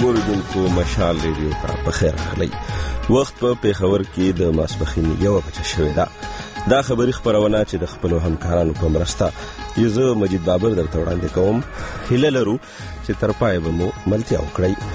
ټولو اوریدونکو مشال ریډیو ته بخیر راغلی. وخت په پیښور کې د ماسپښین 1 بجې شوې ده. دا خبری خبرونه چې د خپل همکارانو په مرسته یزه مجید بابر درته وړاندې کوم. هیله لرو چې تر پای به مو ملتیا وکړئ.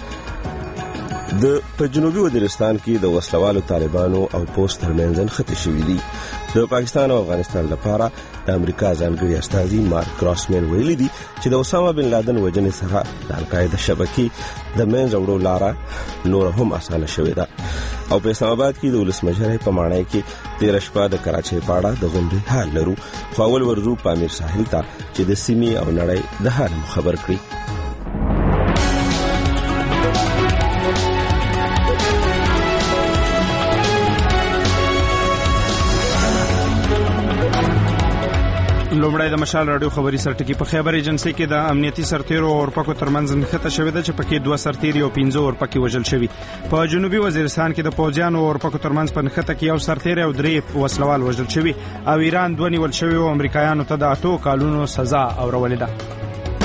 په جنوبي وزیرستان کې د وسلوالو طالبانو او پوسټ ترمنځ خطي شوې دي. د پاکستان او افغانستان لپاره د امریکا ځانګړي استازي مارک کراسمن ویلي دي چې د اسامه بن لادن وژنې سره د القاعده شبکې د منځ وړو لاره نور هم اسانه شوې ده. او په اسلام آباد کې د ولسمشر په مانای کې 13 شپه د کراچۍ پاړه د غونډې حال لرو. خو اول ورزو په امیر ساحل ته چې د سیمې او نړۍ د حال خبر کړي. لومړی د مشال رادیو خبري سرټکی. په خیبر ایجنسی کې د امنیتي سرتیرو او اورپکو ترمنځ نښته شوې ده چې پکې 2 سرتیري او 15 اورپکي وژل شوي. په جنوبي وزیرستان کې د پوځیانو او اورپکو ترمنځ په نښته کې 1 سرتیري او 3 وسلوال وژل شوي او ایران 2 نیول شوي او امریکایانو ته د 8 کالونو سزا اورولې ده.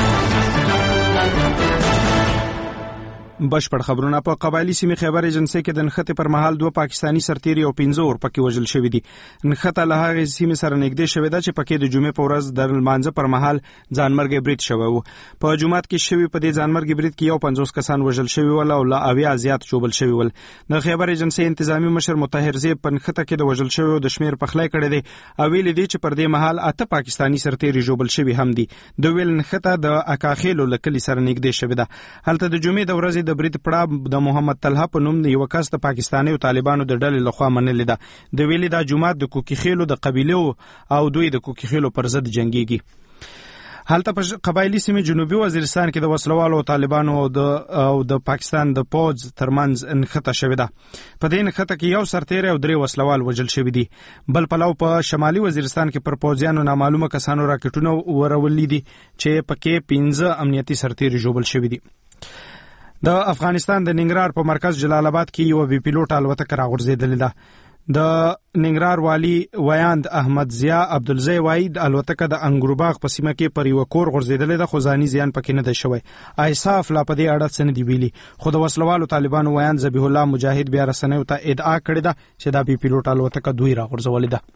بشپړ خبرونه. په قبایلی سیمې خیبر ایجنسی کې د نښتې پر مهال 2 پاکستانی سرتیري او 15 اورپکي وژل شوي دي. نښته له هغې سیمې سره نږدې شوې ده چې پکې د جمعې په ورځ د لمانځه پر مهال ځانمرګي برید شوی و. په جمعات کې شوی په دې ځانمرګي برید کې 50 کسان وژل شوي ول او لا 80 زیات چوبل شوي ول. د خیبر ایجنسی انتظامی مشر مطهر زیب په نښته کې د وژل شویو د شمیر په خلای کړی دی او ویل دي چې پر دې مهال 8 پاکستانی سرتیري جوبل شوي هم دي. د ویل نښته د اکاخیلو لکلي سره نږدې شوې ده. هلته د جمعې د ورځې د برید پړه د محمد طلحه په نوم یو کس د پاکستاني او طالبانو د ډلې لخوا منلې ده. د ویلي دا جمعه د کوکیخیلو د قبيله او دوی د کوکیخیلو پر ضد جنگيږي. هلته په قبایلی سیمې جنوبي وزیرستان کې د وسلوالو او طالبانو او د پاکستان د پوځ ترمنځ نښته شوې ده. په دې نښته کې 1 سرتیری او 3 وسلوال وژل شوي دي. بل پلو په شمالي وزیرستان کې پر پوځیانو نامعلومه کسانو راکټونه ورولې دي چې پکې 15 امنیتي سرتیري جوړل شوي دي. د افغانستان د ننګرهار په مرکز جلال آباد کې یو بي پیلوټ الوتکه راغورځېدلې ده. د ننګرهار والی ویاند احمد ضیا عبدالزی وای د الوتکه د انګروباغ په سیمه کې پر یو کور غورځېدلې ده خو ځاني زیان پکې نه ده شوی. ایصاف لا په دې اړه څه نه دی ویلي خو د وسلوالو طالبانو ویاند ذبیح الله مجاهد بیا رسنیو ته ادعا کړې ده چې دا بي پیلوټ الوتکه دوی راغورځولې ده.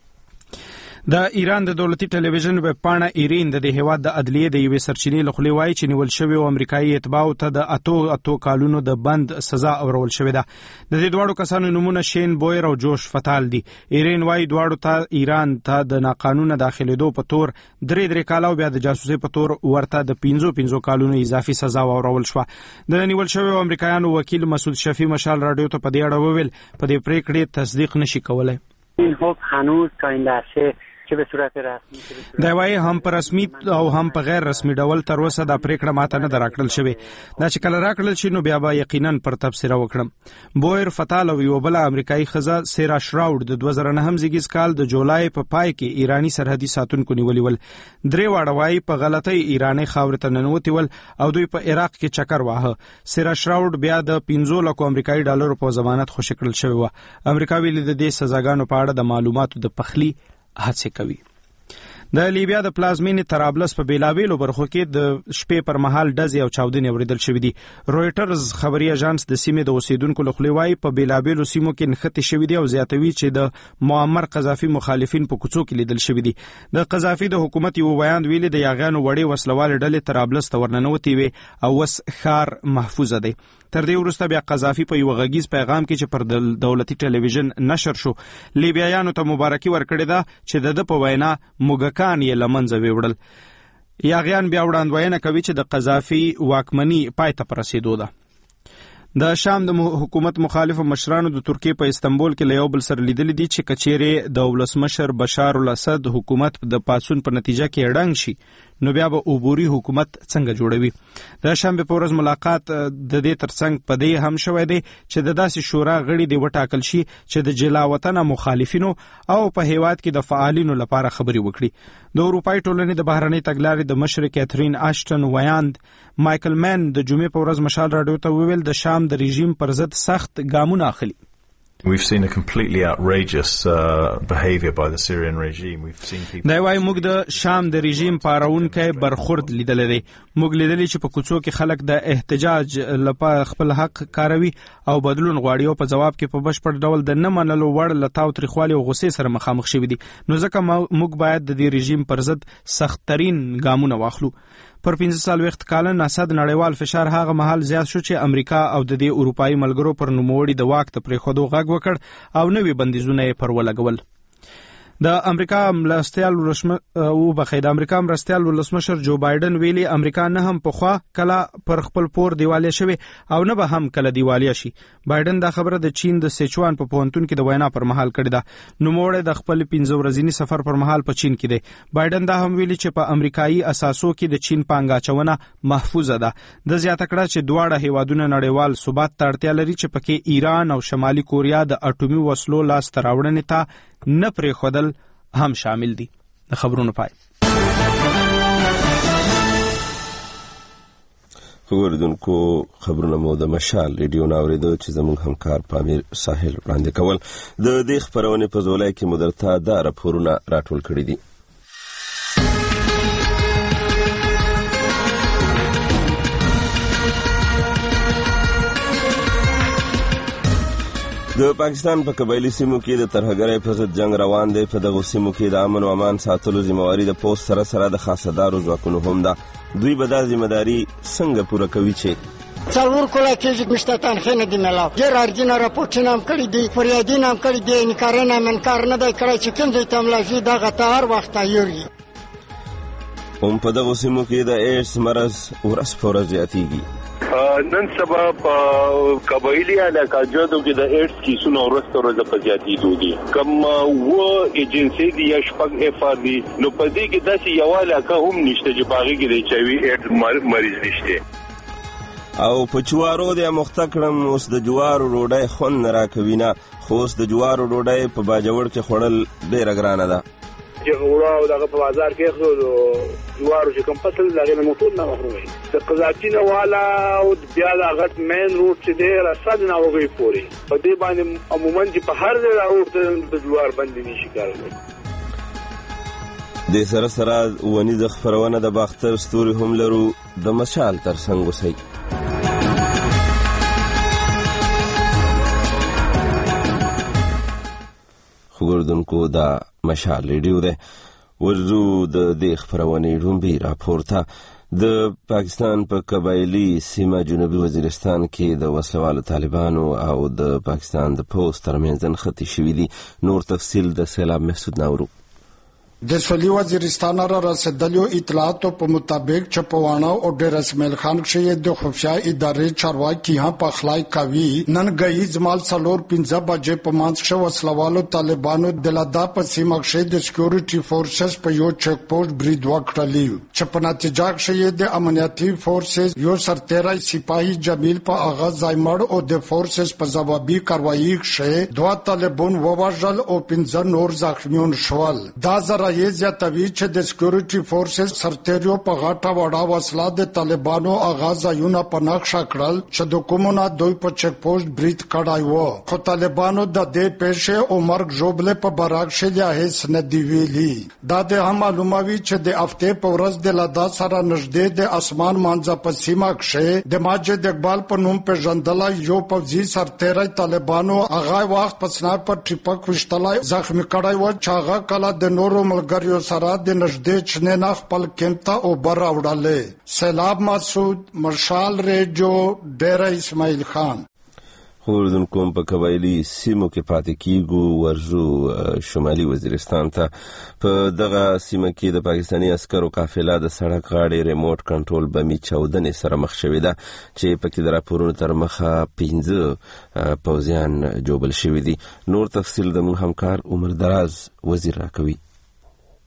د ایران د دولتي ټلویزیون ویب پاڼه ایرین د هیواد د عدلیې د یوې سرچینې لخوا وایي چې نیول شوی او امریکایي اتباعو ته د 8 کالونو د بند سزا اورول شوې ده. د دې دوړو کسانو نمونه شین بویر او جوش فتال دي. ایرین وایي دوړو ته ایران ته د ناقانونه داخليدو په تور 3 کال او بیا د جاسوسي په تور ورته د 15 کالونو اضافي سزا اورول شو. د نیول شوی امریکایانو وکیل مسعود شفیع مشال رادیو ته په دې اړه وویل په دې پریکړې تصدیق نشي کولای. این حکم هنوز تا این لحظه چې به صورت رسمي دا وایي هم په رسمي او هم په غیر رسمي ډول تر اوسه دا پریکړه ماته نه دراکړل شوی. دا چې کله راکړل شي نو بیا به یقینا پر تبصره وکړم. بویر فتال او یو بل امریکایي خزه سیرا شراود د 2009 زیږیز کال د جولای په پای کې ایرانی سرحدي ساتونکو نیولې ول. 3 واړه وایي په غلطۍ ایرانی خاور ته ننوتي ول او دوی په عراق کې چکر واهه. سیرا شراود بیا د 15 لک امریکایي ډالر په ضمانت خوشی کړل شوی و. امریکا ویل د دې سزاګانو په اړه د معلوماتو د پخلی هڅه کوي. د لیبیا د پلازمینې طرابلس په بیلاویلو برخو کې د شپې پر مهال ډزې او چاودنې اوریدل شوې دي. رويټرز خبري اژانس د سیمې د اوسیدونکو لخوا وایي په بیلاویلو سیمو کې نښتې شوې دي او زیاتوي چې د معمر قذافي مخالفین په کوڅو کې لیدل شوې دي. د قذافي د حکومت یو بیان ویلي د یاغانو وړې وسلوال ډلې طرابلس ته ورننوتې وي او وس ښار محفوظ دی. تر دې وروسته بیا قذافي په یو غږیز پیغام کې چې پر دولتي ټلویزیون نشر شو لیبیایانو ته مبارکي ورکړې ده چې د په وینا موږکان یې لمنځه ویوړل. یاغیان بیا وړاندوینه کوي چې د قذافي واکمني پای ته رسیدو ده. د شام د حکومت مخالف مشرانو د ترکیه په استنبول کې له یو بل سره لیدل دي چې کچېره د ولسمشر بشار الاسد حکومت د پاسون په نتیجه کې ډنګ شي نو بیا به عبوري حکومت څنګه جوړوي. د شنبه په ورځ ملاقات د دې ترڅنګ په دې هم شوې دي چې د داسې شورا غړي دی وټاکل شي چې د جلا وطن مخالفینو او په هیواد کې د فعالینو لپاره خبري وکړي. د اروپای ټولنې د بهرنۍ تګلارې د مشر کیترین آشټن ویاند مایکل مین د جمعې په ورځ مشال رادیو ته وویل د شام د رژیم پر ضد سخت ګامونه اخلي. We've seen a completely outrageous behavior by the Syrian regime. We've seen people. دا وايي موږ د شام د رژیم پارونکو برخورد لیدل دي. موږ لیدل چې په کوڅو کې خلک د احتجاج لپاره خپل حق کاروي او بدلون غواړي او په جواب کې په بشپړ ډول د نه منلو وړ لتاو تریخوالي او غصې سره مخامخ شوي دي. نو ځکه موږ باید د دې رژیم پر ضد سخت‌ترین ګامونه واخلو. پر 15 کال اسد نړیوال فشار هغه مهال زیات شو چې امریکا او د دې اروپאי ملګرو پر نوموړي د واک ته پرېښودو غږ وکړ او نوې بندیزونه یې پر ولګول. د امریکا مرستیال ولسمشر جو بایدن ویلي امریکا نه هم پخوا کله پر خپل پور دیوالیه شوی او نه به هم کله دیوالیه شي. بایدن دا خبره د چین د سیچوان په پوهنتون کې د وینا پر مهال کړې ده. نوموړی د خپل 15 ورځنی سفر پر مهال په چین کې دی. بایدن دا هم ویلي چې په امریکایي اساسو کې د چین پانګاچونه محفوظه ده. د زیاته کړه چې دواړه هیوادونه نړیوال ثبات ته اړتیا لري چې پکې ایران او شمالي کوریا د اټومي وسلو لاس ته راوړنې ته نه پرېښودل هم شامل دي. د خبرونو پای. خبردونکو خبرونه مو د مشال ریډیو ناوریدو چې زموږ همکار پامیر ساحل وړاندې کول. د دې خبرونې په ځولای کې مدرته دا راپورونه راټول کړي دي. د پاکستان په قبایلی سیمو کې د ترهګرۍ په ضد جنگ روان دی. په دغو سیمو کې د امن او امان ساتلو ذمہواری د پوسټ سره سره د خاصدارو ځواکونو هم ده. دوی به دا ذمہداري څنګه پوره کوي چې څلور کله کې مشتتان خنه دی ملا ډیر ارجن راپورټونه هم کړی دي فریادین هم کړی دي انکارنه منکار نه دی کړی چې کوم ځای ته ملاشي دغه تار وخت ایوري. هم په دغو سیمو کې د ایډز مرض ورځ په ورځ زیاتیږي. نن سبا په قبایلی علاقاجاتو کې د ایډز کیسونه ورځ په زیاتېدو دي. کوم و ایجنسی دی یا شپږ اف آر دی نو په دې کې داسې یو علاقه هم نشته چې باغې کې د چوي ایډز مریض نشته. او په جوارو د مختکړم اوس د جوارو روډۍ خون نه راکوي نه خو اوس د جوارو روډۍ په باجوړ کې خوړل ډېره ګرانه ده. چې غوړه او دغه په بازار کې خو جوارو چې کوم فصل لغې موټور نه مخروي د قزاقینه والا او بیا د غټ مین روټ چې دی رسد نه وګي پوري په دې باندې عموما چې په هر ځای راوړل د جوار باندې نشي کارول. د سره سره ونی د خبرونه د باختر ستوري هم لرو د مشال ترڅنګ وسی. خبردونکو دا مشال ریډیو ده. ورزو د دې خبرونې رومبي راپورته د پاکستان په قبایلی سیمه جنوبي وزیرستان کې د وسلوالو طالبانو او د پاکستان د پوسټ ترمنځ نښتې شوې دي. نور تفصیل د سیلاب محسود ناورو. د سولي وزیرستان را رسیدلو اطلاعاتو په مطابق چپوانا او ډیر اسماعیل خان کې د خفیا ادارې چارواکي ها په خلای کوي نن غي زمال سلور 15 بجې په مانځ شو وسلوالو طالبانو د لدا په سیمه کې د سکیورټي فورسز په یو چک پوسټ برید وکړلی چې په نتیجه کې د امنیتي فورسز یو سرتیری سپاهي جمیل په اغاز ځایمړ او د فورسز په ځوابي کاروایی کې دوه طالبان ووژل او 15 نور زخمیون شول. دا زره یې زیاتوي چې د سکیورټي فورسز سرتیریو په غاټه وړا وسله د طالبانو اغاز یونه په نقشه کړل چې د کومونه دوی په چک پوسټ برید کړای وو خو طالبانو د دې پیښې او مرګ جوړل په براک شې هیڅ نه دی ویلي. دا د هم معلوموي چې د هفته په ورځ د لدا سره نږدې د اسمان مانځه په سیمه کې د ماجد اقبال په نوم په ژوندلا یو پوځي سرتیری طالبانو هغه وخت په سنایپر ټیپک وشتلای زخمی کړای و چې هغه کله د نورو ملګریو سره د نږدې چنه نه خپل کمپتا او بر راوړل. سیلاب مسعود مشال ریډیو ډیر اسماعیل خان. خبردونکو په قبایلی سیمو کې پاتې کیږو. ورزو شمالي وزیرستان ته په دغه سیمه کې د پاکستاني عسکرو قافله د سړک غاړې ریموټ کنټرول بمي چاودنې سره مخ شوې ده چې پکې د راپورونو تر مخه 15 پوځیان جوړل شوي دي. نور تفصیل د موږ همکار عمر دراز وزیر راکوي.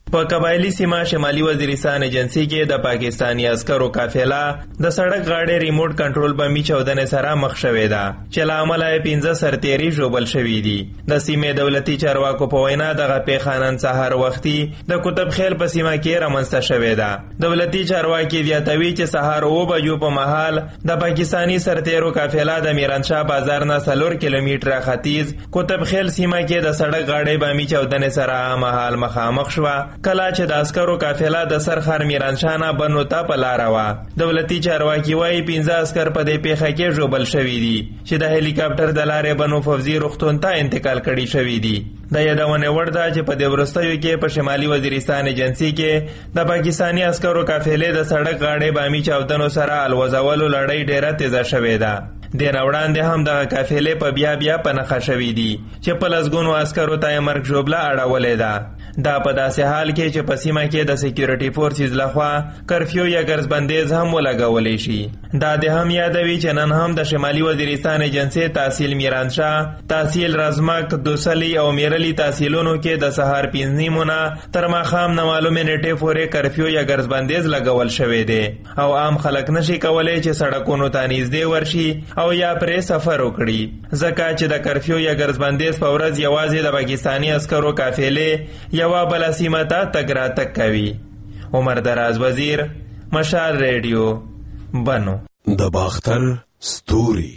په قبایلی سیمه شمالي وزیرستان ایجنسی کې د پاکستانی عسکرو قافله د سړک غاړې ریموټ کنټرول بمي چاودنې سره مخ شوې ده چې له امله یې 15 سرتیري ژوبل شوي دي. د سیمې دولتي چارواکو په وینا دغه پیښه نن سهار وختي د قطب خیل په سیمه کې رامنځته شوې ده. دولتي چارواکي زیاتوي چې سهار 9 بجو په مهال د پاکستانی سرتیرو قافله د میرانشاه بازار نه 4 کیلومتره ختیځ قطب خیل سیمه کې د سړک غاړې بمي چاودنې سره مهال مخامخ شوه کله چې د عسکرو قافله د سرخر میرانشاه نه بنو ته په لاره وه. دولتي چارواکي وایي 15 عسکر په دې پیښه کې ژوبل شوي دي چې د هلیکاپټر د لارې بنو فوزي روغتون ته انتقال کړي شوي دي. د یادونې وړ ده چې په دې وروستیو کې په شمالي وزیرستان ایجنسی کې د پاکستانی عسکرو قافلې د سړک غاړې بامي چاودنو سره الوزولو لړۍ ډیره تیزه شوې ده. دې نه وړاندې هم دغه قافلې په بیا په نښه شوي دي چې په لسګونو عسکرو ته یې مرګ ژوبله اړولې ده. دا په داسې حال کې چې په سیمه کې د سکیورټي فورسز لخوا کرفیو یا ګرځبندیز هم ولګولی شي. دا د هم یادوي چې نن هم د شمالي وزیرستان ایجنسی تحصیل میرانشاه، تحصیل رزمک، دوسلی او میرلی تحصیلونو کې د سهار 5 نیمونه تر ماښام نه معلومې نیټې پورې کرفیو یا ګرځبندیز لګول شوی دی او عام خلک نشي کولی چې سړکونو ته نږدې ورشي او یا پرې سفر وکړي ځکه چې د کرفیو یا ګرځبندیز په ورځ یوازې د پاکستانی عسکرو قافلې یوه بله سیمه ته تګ راتګ کوي. عمر دراز وزیر، مشال ریډیو، بنو. د باختر ستوري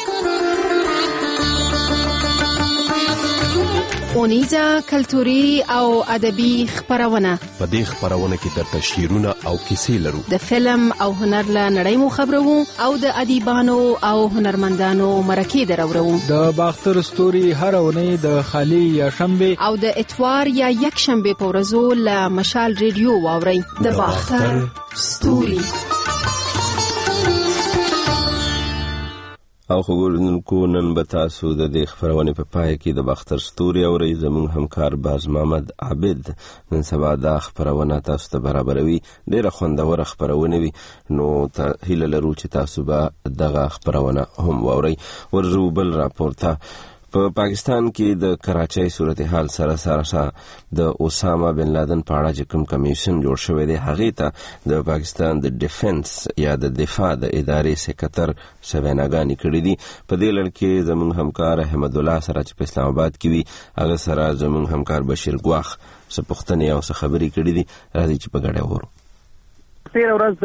اونیزه کلتوري او ادبي خبرونه. په دې خبرونه کې درته شعرونه او کیسې لرو. د فلم او هنر له نړۍ مو خبرو او د ادیبانو او هنرمندانو مرکې درورو. د باختر ستوري هر اونۍ د خالی یا شنبه او د اتوار یا یک شنبه په ورځو له مشال ریډیو واوري. د باختر ستوري. او خبرونکو نن به تاسو د دې خبرونې په پای کې د باختر ستوري اورئ. زموږ همکار باز محمد عابد نن سبا دا خبرونه تاسو ته برابروي. ډېره خوندوره خبرونه وي، نو هیله لرو چې تاسو به دغه خبرونه هم واورئ. ورځو بل راپورته په پاکستان کې د کراچۍ صورتحال سره د اسامه بن لادن په اړه چې کوم کمیشن جوړ شوی دی هغې ته د پاکستان د ډیفنس یا د دفاع د ادارې سکرټر ویناګانې کړې دي. په دې لړ کې زموږ همکار احمد الله سره چې په اسلام آباد کې وي هغه سره زموږ همکار بشیر ګواخ څه پوښتنې او څه خبرې کړې دي. راځئ چې په ګډه وورو. تیر ورځ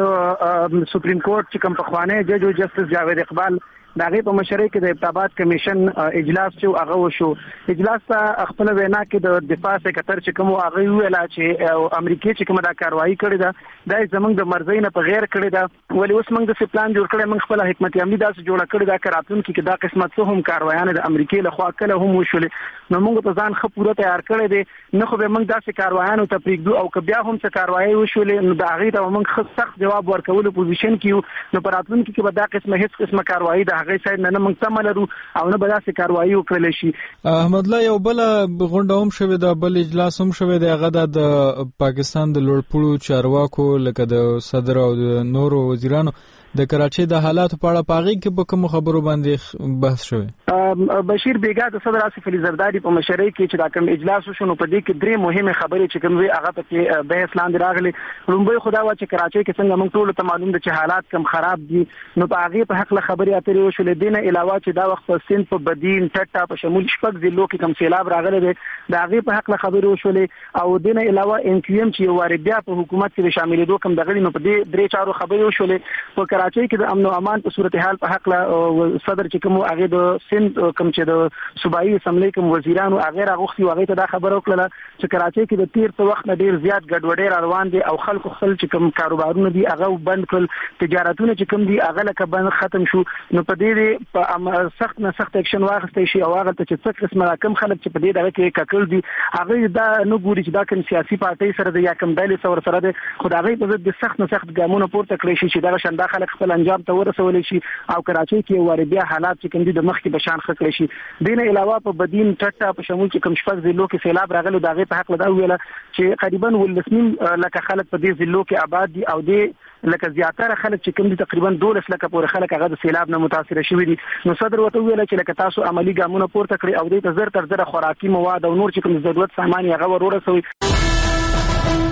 د سپریم کورټ چې کوم پخوانی جج جسټس جاوید اقبال د هغې په مشرۍ کې د ابتاباد کمیشن اجلاس چې هغه وشو، اجلاس ته خپل وینا کې د دفاع سکرټر چې کوم هغه ویل چې امریکا چې کوم دا کاروایی کړې ده دا زمونږ د مرزۍ نه په غیر کړې ده، ولی اوس موږ د پلان جوړ کړی، موږ خپل حکمت عملی داسې جوړه کړې ده کراتون کې دا قسمت څه هم کاروایان د امریکا له خوا کله هم وشولې، نو موږ په ځان ښه پوره تیار کړی دی، نه خو به موږ داسې کاروایانو ته پرېږدو او که بیا هم څه کاروایي وشولې نو د هغې ته موږ ښه سخت جواب ورکولو پوزیشن کې یو، نو په راتلونکي کې به دا قسمه هېڅ قسمه کاروایي د هغې سایډ نه موږ تمه لرو او نه به داسې کاروایي وکړلی شي. احمد الله، یو بله غونډه هم شوې ده، بل اجلاس هم شوی دی، هغه د پاکستان د لوړپوړو چارواکو لکه د صدر او د نورو وزیرانو د کراچۍ د حالاتو په اړه په هغې کې به کومو خبرو باندې بحث شوی؟ بشیر بیګا د صدر آصف علي زرداري په مشرۍ کې چې دا کوم اجلاس وشو نو په دې کې درې مهمه خبرې چې کوم وی هغه پکې بحث لاندې راغلي. لومبۍ خدا وا چې کراچۍ کې څنګه موږ ټول ته معلوم دي چې حالات کم خراب دي، نو په هغه په حق له خبرې اترې وشولې. دینه علاوه چې دا وخت په سند په بدین ټټا په شمول شپږ ضلعو کې کم سیلاب راغلی دی، دا هغه په حق له خبرې وشولې. او دینه علاوه ان کیو ایم چې واره بیا په حکومت کې شاملېدو کم دغه نو په دې درې چارو خبرې وشولې. په کراچۍ کې د امن او امان په صورتحال په حق له صدر چې کوم هغه د سند کوم چې د صوبایي اسمبلی کوم وزیرانو هغه راغوښتي هغه ته دا خبره وکړه چې کراچۍ کې د تیر څه وخت نه ډیر زیات ګډوډي روان دي او خلکو خپل چې کوم کاروبارونه دي هغه بند کړل، تجارتونه چې کوم دي هغه لکه بند ختم شو. نو په دې په سخت نه سخت اکشن واخیستل شي او هغه ته چې څه قسمه کم خلک چې په دې دغه کې ککړ دي هغه دا نه ګوري چې دا کوم سیاسي پارټي سره د یا کوم ډلې سره سره ده، خو دا هغه په ضد د سخت نه سخت ګامونه پورته کړی شي چې دا شنده خلک خپل انجام ته ورسول شي او کراچۍ کې واره بیا حالات چې کوم دي د مخ کې بشان خکړی شي. دینه علاوه په بدین ټټا په شمول چې کوم شپږ ضلعو کې سیلاب راغلی دا غي په حق لدا ویل چې تقریبا ولسمین لکه خلک په دې ضلعو کې آباد دي او دې لکه زیاتره خلک چې کوم دي تقریبا 12 لکه پورې خلک هغه د سیلاب نه متاثر شوي دي. نو صدر وته ویل چې لکه تاسو عملی ګامونه پورته کړی او دې ته زر تر زر خوراکي مواد او نور چې کوم ضرورت سامان هغه ورورسوي.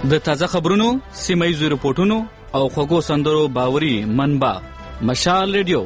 د تازه خبرونو، سیمه‌یزو رپورټونو او خوږو سندرو باوري منبع مشال ریډیو.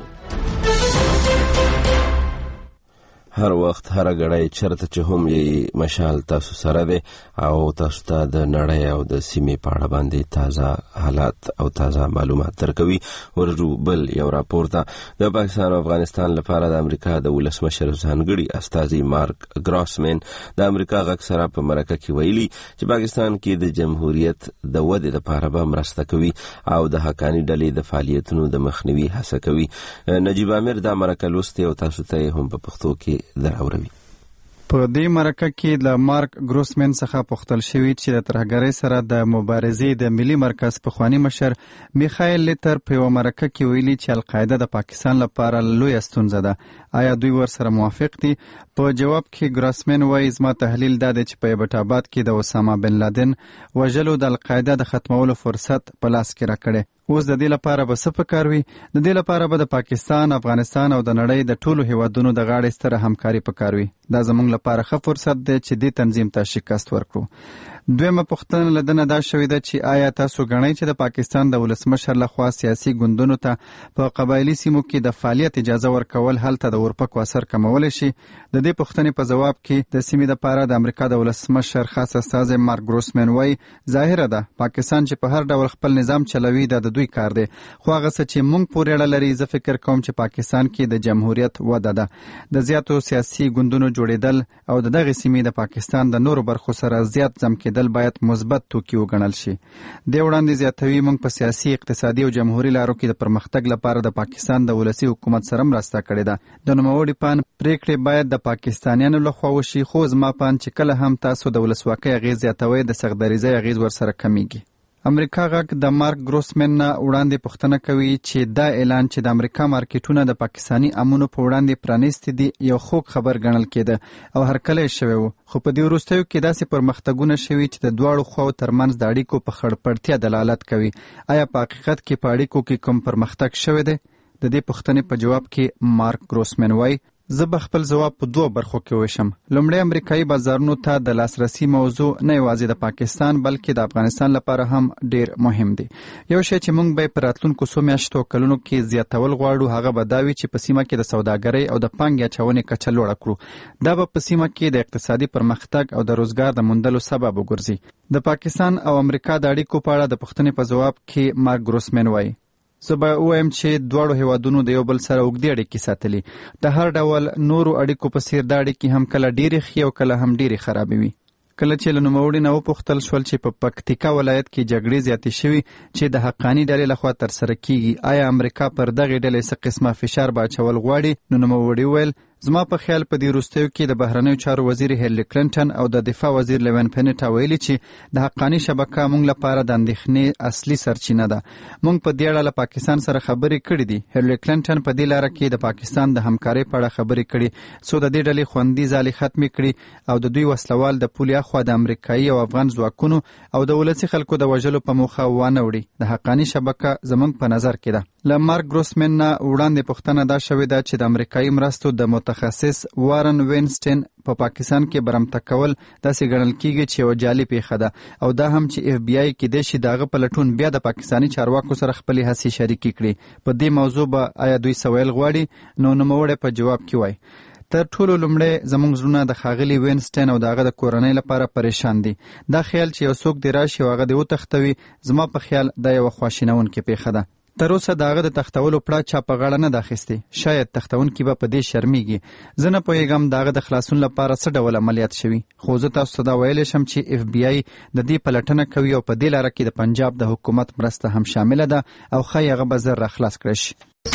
هر وخت هر غړی چرته چې هم یې مشال تاسو سره دی او تاسو ته د نړۍ او د سیمې په اړه باندې تازه حالات او تازه معلومات درکوي. ورجو بل یو راپور ته د پاکستان او افغانستان لپاره د امریکا د ولسمشر ځانګړي استازي مارک ګراسمن د امریکا غږ سره په مرکه کې ویلي چې پاکستان کې د جمهوریت د ودې لپاره به مرسته کوي او د حقاني ډلې د فعالیتونو د مخنیوي هڅه کوي. نجیب امیر دا مرکه لوستي او تاسو ته هم په پښتو کې دراوروي. په دې مرکه کې د مارک ګروسمن څخه پوښتل شوی چې د ترهګرۍ سره د مبارزې د ملي مرکز پخوانی مشر میخائیل لیتر په مرکه کې ویلي چې القاعده د پاکستان لپاره لوی ستونزه ده. آیا دوی ورسره موافق دي؟ په جواب کې ګروسمن وایي زما تحلیل دا دی چې په ایبټ آباد کې د اسامه بن لادن وژلو د القاعده د ختمولو فرصت په لاس کې راکړي. اوس د دې لپاره به څه پکار وي؟ د دې لپاره به د پاکستان، افغانستان او د نړۍ د ټولو هیوادونو د غاړې ستره همکاري پکار وي. دا زموږ لپاره ښه فرصت دی چې دې تنظیم ته شکست ورکړو. دویمه پوښتنه له دنه دا شوې ده چې آیا تاسو ګڼئ چې د پاکستان د ولسمشر لخوا سیاسي ګوندونو ته په قبایلي سیمو کې د فعالیت اجازه ورکول هلته د اورپکو اثر کمولی شي؟ د دې پوښتنې په جواب کې د سیمې لپاره د امریکا د ولسمشر خاص استازی مارک ګروسمن وایي ظاهره ده پاکستان چې په هر ډول خپل نظام چلوي دا د دوی کار دی، خو هغه څه چې موږ پورې اړه لري زه فکر کوم چې پاکستان کې د جمهوریت وده ده. د زیاتو سیاسي ګوندونو جوړېدل او د دغه سیمې د پاکستان د نورو برخو سره زیات ځم کېدل باید مثبت توکي وګڼل شي. د وړاندې زیاتوي موږ په سیاسي، اقتصادي او جمهوریت لارو کې د پرمختګ لپاره د پاکستان د ولسی حکومت سره مرسته کړې ده. د نوموړي پان پریکړې باید د پاکستانیانو لخوا وشي، خو زما پان چې کله هم تاسو د ولسواکۍ اغیز زیاتوي د سختدریزۍ اغیز ورسره کمیږي. امریکا غږ د مارک ګروسمن نه وړاندې پوښتنه کوي چې دا اعلان چې د امریکا مارکیټونه د پاکستانی امونو په وړاندې پرانیستي دي یو خوږ خبر ګڼل کېده او هرکلی شوی و، خو په دې وروستیو کې داسې پرمختګونه شوي چې د دواړو خواو ترمنځ د اړیکو په خړپړتیا دلالت کوي. آیا په حقیقت کې په اړیکو کې کوم پرمختګ شوی دی؟ د دې پوښتنې په جواب کې مارک ګروسمن وایي زه به خپل ځواب په دوه برخو کې وشم. لومړی امریکایي بازارونو ته د لاسرسي موضوع نه یوازې د پاکستان بلکې د افغانستان لپاره هم ډیر مهم دی. یو شی چې موږ به په راتلونکو څو میاشتو کلونو کې زیاتول غواړو هغه به دا وي چې په سیمه کې د سوداګرۍ او د پانګې اچونې کچه لوړه کړو. دا به په سیمه کې د اقتصادي پرمختګ او د روزګار د موندلو سبب وګرځي. د پاکستان او امریکا د اړیکو په اړه د پوښتنې په جواب کې مارک ګروسمن وایي زه به ووایم چې دواړو هیوادونو د یو بل سره اوږدې اړیکې ساتلي. د هر ډول نورو اړیکو په څیر دا اړیکې هم کله ډېرې ښې او کله هم ډېرې خرابې وي. کله چې له نوموړي نه وپوښتل شول چې په پکتیکا ولایت کې جګړې زیاتې شوي چې د حقاني ډلې لخوا ترسره کیږي، آیا امریکا پر دغې ډلې څه قسمه فشار به اچول غواړي؟ نو نوموړي وویل زما په خیال په دې وروستیو کې د بهرنیو چارو وزیر هیلری کلینټن او د دفاع وزیر لیون پینیټا ویلي چې د حقاني شبکه موږ لپاره د اندېښنې اصلي سرچینه ده. موږ په دې اړه له پاکستان سره خبرې کړې دي. هیلری کلینټن په دې لاره کې د پاکستان د همکارۍ په اړه خبرې کړي څو د دې ډلې خوندي ځالې ختمې کړي او د دوی وسلوال د پولې اخوا د امریکایي او افغان ځواکونو او د ولسي خلکو د وژلو په موخه وانه وړي. د حقاني شبکه زموږ په نظر کې ده. له مارک ګروسمن نه وړاندې پوښتنه دا شوې ده چې د امریکایي مرستو د متخصص وارن وینسټین په پاکستان کې برمته کول داسې ګڼل کیږي چې یو جالي پیښه ده او دا هم چې اف بی آی کېدای شي دغه پلټون بیا د پاکستانی چارواکو سره خپلې هڅې شریکې کړي. په دې موضوع به آیا دوی څه ویل غواړي؟ نو نوموړی په جواب کې وایي تر ټولو لومړی زموږ زړونه د ښاغلي وینسټین او د هغه د کورنۍ لپاره پریشان دي. دا خیال چې یو څوک دې راشي او هغه دې وتښتوي زما په خیال دا یوه خواشینونکې پیښه ده. تر اوسه د هغه د تښتولو پړه چا په غاړه نه ده اخیستې. شاید تښتونکي به په دې شرمیږي. زه نه پوهېږم د هغه د خلاصون لپاره څه ډول عملیات شوي، خو زه تاسو ته دا ویلی شم چې اف بی آی د دې پلټنه کوي او په دې لاره کې د پنجاب د حکومت مرسته هم شامله ده او ښایي هغه به زر راخلاص کړی شي.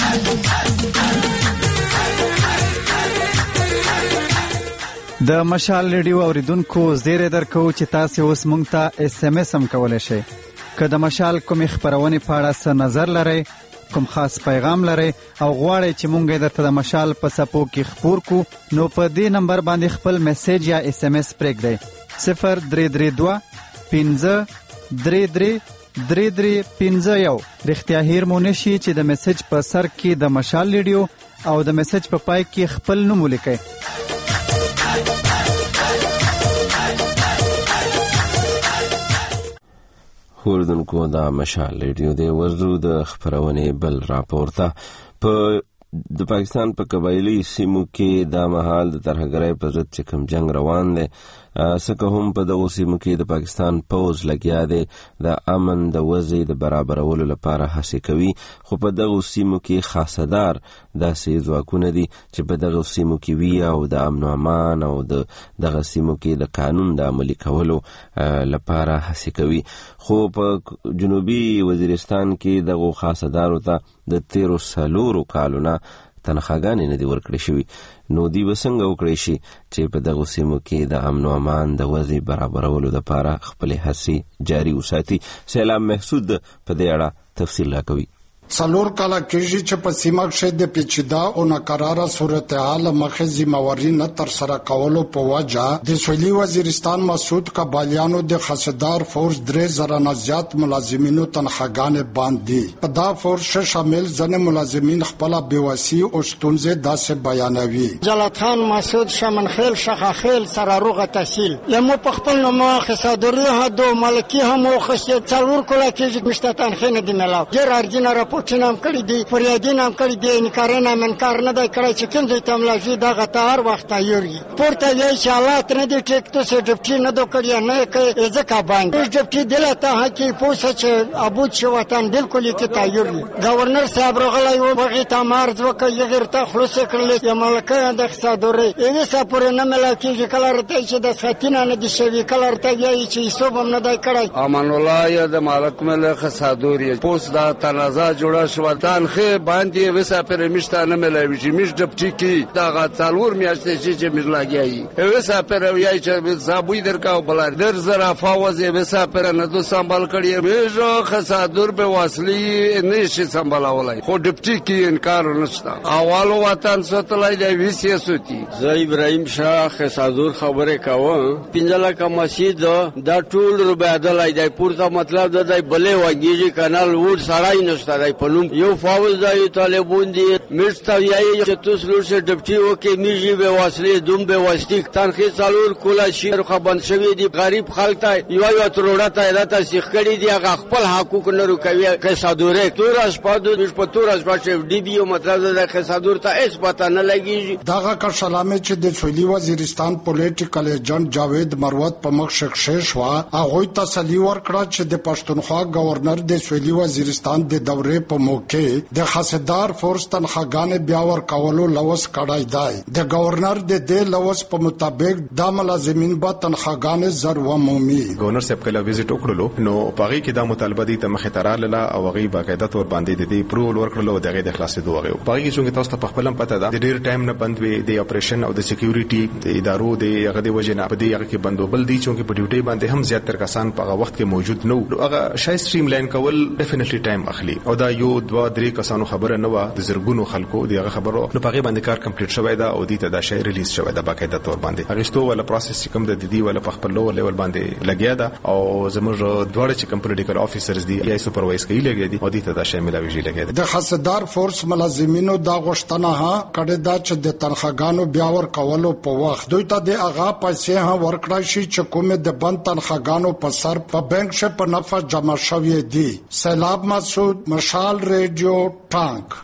د مشال ریډیو اوریدونکو زیری درکوو چې تاسې اوس موږ ته اس ام اس هم کولی شئ. که د مشال کومې خپرونې په اړه څه نظر لرئ، کوم خاص پیغام لرئ او غواړئ چې مونږ درته د مشال په څپو کې خپور کو، نو په دې نمبر باندې خپل میسیج یا اس ام اس پرېږدئ 0332 5333351. رښتیا هیر مو نشي چې د میسیج په سر کې د مشال ریډیو او د میسیج په پای کې خپل نوم ولیکئ. خوردونکو دا مشال ریډیو دی. ورځو د خبرونې بل راپورته. په د پاکستان په قبایلی سیمو کې دا مهال د ترهګرۍ په ضد چې کوم جنگ روان دی، څکه هم په دغو سیمو کې د پاکستان پوځ لګیا دی د امن د وضع د برابرولو لپاره هڅې کوي. خو په دغو سیمو کې خاصدار داسې ځواکونه دي چې په دغو سیمو کې وي او د امن و امان او دغه سیمو کې د قانون د عملي کولو لپاره هڅې کوي. خو په جنوبي وزیرستان کې دغو خاصدارو ته د 13 کالونه تنخواګانې نه دي ورکړې شوي، نو دوی به څنګه وکړی شي چې په دغو سیمو کې د امن و امان د وضع برابرولو لپاره خپلې هڅې جاري وساتي. سیلاب محسود په دې اړه تفصیل راکوي. څلور کاله کېږي چې په سیمه کې د پیچیده او ناقراره صورتحال مخې ذمہواري نه ترسره کولو په وجه د سویلي وزیرستان مسعود قبایلیانو د خاصدار فورس 3000 نه زیات ملازمینو تنخواګانې باندې. په دا فورس شامل ځنې ملازمین خپل بیوسي او ستونزې داسې بیانوي. جلات خان مسعود شمنخیل شخاخیل سراروغه تحصیل لمو په خپل نوم خاصداري هدو ملکی هم خاصیت څلور کاله کېږي مشتتان خنه دی ملاو جر ارجنه پوچینام کړی دی فریادینام کړی دی انکارنه منکار نه دی کړی چې کوم ځای ته ملاجي دغه تار وخت یوري پورته یې چې حالات نه دی ټیک ته سه ډپټی نه دو کړی نه کوي ځکه باندې ډپټی دلته حقي پوسه چې ابو چې وطن بالکل کې تایوري گورنر صاحب رغلای و بغی ته مارز وکي غیر ته خلاص کړل چې ملکه د اقتصادوري یې سپور نه ملکه کله رته چې د ساتینه نه دی شوی کله رته یې چې حساب هم نه دی کړی. امان الله یا د مالک مل خصادوري پوس دا تنازع جوړه شو تنخې باندې وسه پر مشته نه ملوي چې مش ډپټی کې دا غالور میاشتې چې مر لاګي وسه پر ویای چې صابوی درکاو بلار در زرا فوزه وسه پر نه دو سنبال کړی مې خصادور به واصلي نشي سنبالولای خو ډپټی کې انکار نشته. اولو وطن ستلای دی ویسه سوتی زه ابراهیم شاه خصادور خبره کاوه پنځله کا مسجد دا ټول روبه دلای دی پورته مطلب د بلې وګیږي کانال ور سړای نشته دی پلوم یو فاوز دی طالبون دی مستویای چې تاسو لور ډپټي وکي میږي به واصله دوم به واسطیک تنخې څلور کولا شیر خبن شوی دی غریب خلک ته یو تروړه ته راته سیخ کړي دی هغه خپل حقوق نه روکوي قصادوره تور اسپادو د پتور اسپاشه دی بیو مطلب د قصادور ته اس پته نه لګیږي. دغه کا سلامه چې د سویلي وزیرستان پولیټیکل ایجنټ جاوید مروت په مخ شخص وا هغه تسلی ورکړه چې د پښتونخوا گورنر د سویلي وزیرستان د دورې په موقع د خاصدار فورس تنخواګانې بیا ورکولو لوس کړای دی. د گورنر د دې لوس په مطابق د ملازمین به تنخواګانې زر و مومي. گورنر صاحب کله وزټ وکړلو نو پاغي کې د مطالبه دي ته مخه تراله او غي باقاعده تور باندې د پرول ورکړلو دغه د خلاصې دوه پاغي چې تاسو ته خپل پته ده د ډیر ټایم نه بند وي د اپریشن او د سکیورټي د ادارو د هغه د وجنه په دې هغه کې بندوبل دي چې په ډیوټي باندې هم زیات تر کسان په وخت کې موجود نو هغه شای سټریم لاین کول ډیفینټلی ټایم اخلي او دا یو دوا درې کسانو خبره نه و د زرګونو خلکو دغه خبرو نو پاغي باندې کار کمپلیټ شوی دا او د دا شای ریلیز شوی دا باقاعده تور باندې هغه ستو ولا پروسس کوم د دې ولا په خپل لو لیول باندې لګیا دا او زموږ دواړه چې کوم پولیټیکل افیسرز دي یا سپروایز کوي لګیا دي او د دا شای ملاوي لګیا دي. د خاصدار فورس ملازمینو دا غشتنه ها کړه دا چې د تنخواګانو بیا ور کولو په وخت دوی ته د اغا پیسې ها ورکړای شي چې کومه د بند تنخواګانو په سر په بانک شه په نفع جمع شوی دي. سیلاب مسعود مشال ریډیو ټانک.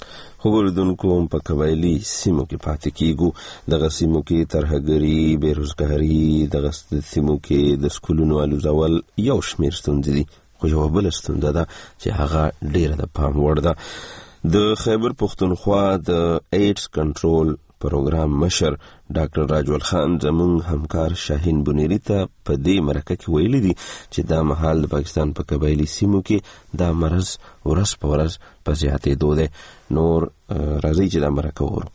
خبردونکو په قبایلی سیمو کې پاتې کیږو دغه سیمو کې ترهګری بیروزګاری دغه سیمو کې د سکولونو الوزول یو شمیر ستوندې دي خو یو بل ستونده ده چې هغه ډیره د پام وړ ده. د خیبر پختونخوا د ایډز کنټرول پروګرام مشر ډاکټر راجول خان زموږ همکار شاهین بنيري ته په دې مرکه کې ویلي دي چې دا مهال د پاکستان په قبایلی سیمو کې دا مرض ورځ په ورځ په زیاتېدو دی. نور راځي چې دا مرکه وورو.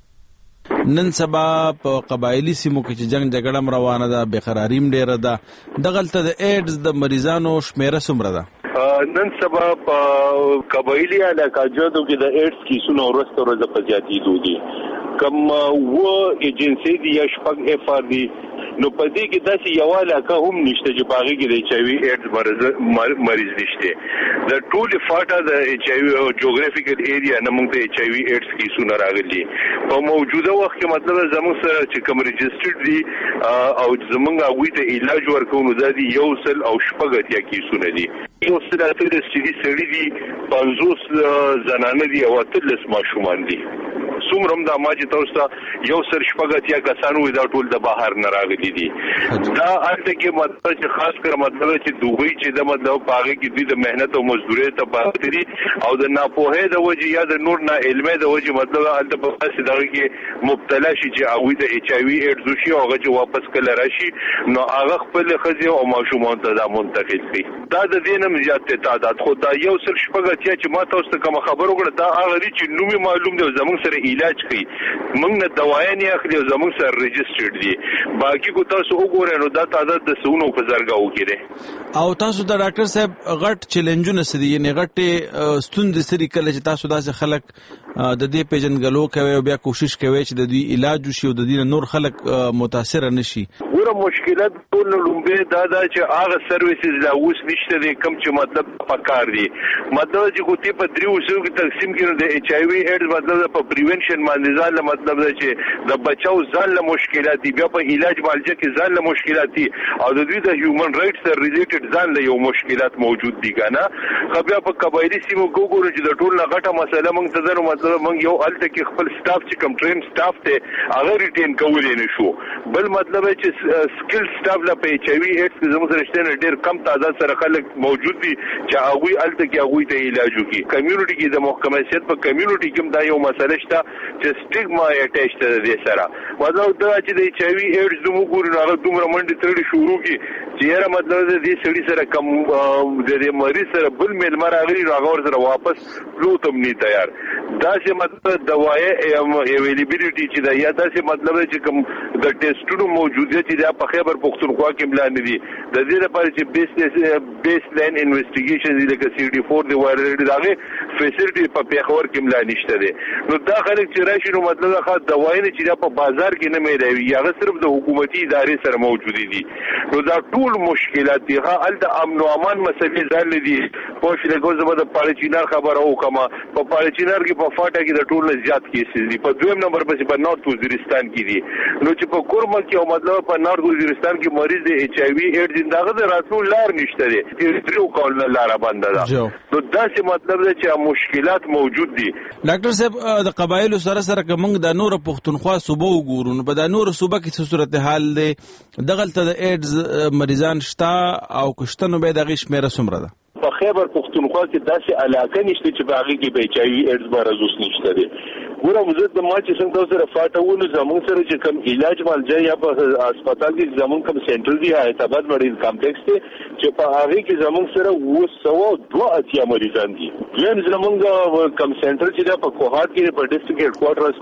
نن سبا په قبایلی سیمو کې چې جنگ جګړه روانه ده بقراریم ډیره ده دغلته د ایډز د مریضانو شمیره څومره ده؟ نن سبا په قبایلی علاقاجو کې د ایډز کیسونو ورځ په زیاتېدو دي. کم و ایجنسی دی یا شپږ اف ار دی نو په دې کې داسې یواله کا هم نشته چې باغی کې د ایچ آی وی ایډز مریض نشته د ټول فاټا د ایچ آی وی او جغرافیکل ایریا نه موږ د ایچ آی وی ایډز کیسونه راغلي په موجوده وخت کې مطلب زموږ سره چې کوم ريجسترډ دي او زموږ هغه ته علاج ورکوونو د یو سل او شپږ اتیا کیسونه دي یو سل اتل سړي دي 50 زنانه دي او اتلس ماشومان دي څومره هم د ماجي تاسو ته یو سر شپږ اتیا کسانو دا ټول د بهر نه راغلي دي دا الته کې مطلب چې خاص کر مطلب چې دوی چې د مطلب پاغه کې د مهنت او مزدوري ته پاتې دي او د ناپوهه د وجه یا د نور نه علمي د وجه مطلب الته په څه دغه کې مبتلا شي چې هغه د ایچ آی وی ایډز شي او هغه چې واپس کله راشي نو هغه خپل خزي او ماشومان ته دا منتقل کړي دا د دینم زیات تعداد خو دا یو سر شپږ اتیا چې ما تاسو ته کوم خبر وکړه دا هغه چې نومي معلوم دی زموږ سره علاج کوي موږ نه دوايي نه اخلي زموږ سره ريجسترډ دي باقي کو تاسو وګورئ نو دا تعداد د سونو په زرګاو کې دي او تاسو د ډاکټر صاحب غټ چیلنجونه سدي یعنی غټه ستوندې سری کله چې تاسو داسې خلک د دې پیژنګلو کوي او بیا کوشش کوي چې د دې علاج وشي او د دې نور خلک متاثر نشي ګوره مشکلات ټول لومبه دا چې هغه سرویسز لا اوس نشته دي کم چې مطلب پکار دي مطلب چې کوتي په دریو سو کې تقسیم کړي د ایچ آی وی ایډز مطلب په پریونشن باندې ځان له مطلب دا چې د بچاو ځان له مشکلات دي بیا په علاج بالجه کې ځان له مشکلات دي او د دوی د هیومن رائټس سره ریلیټډ ځان له یو مشکلات موجود دي کنه خو بیا په قبایلی سیمو ګورو چې د ټول نه غټه مسله موږ ته درو مطلب موږ یو الته کې خپل سټاف چې کم ټرین سټاف ته هغه ریټین کولې نشو بل مطلب چې سکل سټاف لا په ایچ آی وی ایډز کې زموږ سره ډېر کم تعداد سره خلک موجود دي چې هغه الته کې هغه ته علاج وکړي کمیونټي کې د محکمه سیاست په کمیونټي کې دا یو مسله شته چې سټیګما اٹیچ ته دي سره مطلب دا چې د ایچ آی وی ایډز د موږ هغه دومره منډه تړي شروع کی چې یاره مطلب دې سړي سره کم د دې مریض سره بل میلمه راغلی هغه ور سره واپس لوتم نه تیار دا چې مطلب دوايي اویلیبিলিټي چې دا یا دا چې مطلب چې کوم د ټیسټونو موجودیت چې په خیبر پختونخوا کې ملان دي د دې لپاره چې بیس لاین انویسټیګیشن دي لکه سی ډي 4 دی وایرل دغه فیسیلیټي په پیښور کې ملان نشته دي نو دا خلک چې راشي نو مطلب دا دوايي نه چې په بازار کې نه ملوي هغه صرف د حکومتي ادارې سره موجود دي نو دا ټول مشکلات دي هغه د امن او امان مسلې ځل دي په شلګو زما د پالیچینار خبر او کما په پالیچینار کې په فاټا کې د ټول زیات کیسز دي په دویم نمبر په نورث وزیرستان کې دي نو چې په کورما کې او مطلب په نورث وزیرستان کې مریض د ایچ آی وی ایډز دغه راتلو لار نشته دي تیرو کول لار بند ده نو دا چې مطلب ده چې مشکلات موجود دي ډاکټر صاحب د قبایل سره سره کوم د نور پختونخوا صوبه وګورو نو په د نور صوبه کې څه صورتحال دی دغلت د ایډز مریضان شتا او کشتنو به دغه شمیره سمره ده په خیبر پختونخوا کې داسې علاقه نشته چې باغی کې به ایچ آی وی ایډز مرزوس نشته دي ګوره مزد د ما چې څنګه سره فاټاونه زمون سره چې کوم علاج مالجه یا په هسپتال کې زمون کوم سنټر دی حیدرآباد مریض کمپلیکس ته چې په هغه کې زمون سره 202 اتیا مریضان دي ځین زمون کوم سنټر چې په کوهات کې په ډیسټریکټ هډ کوارټر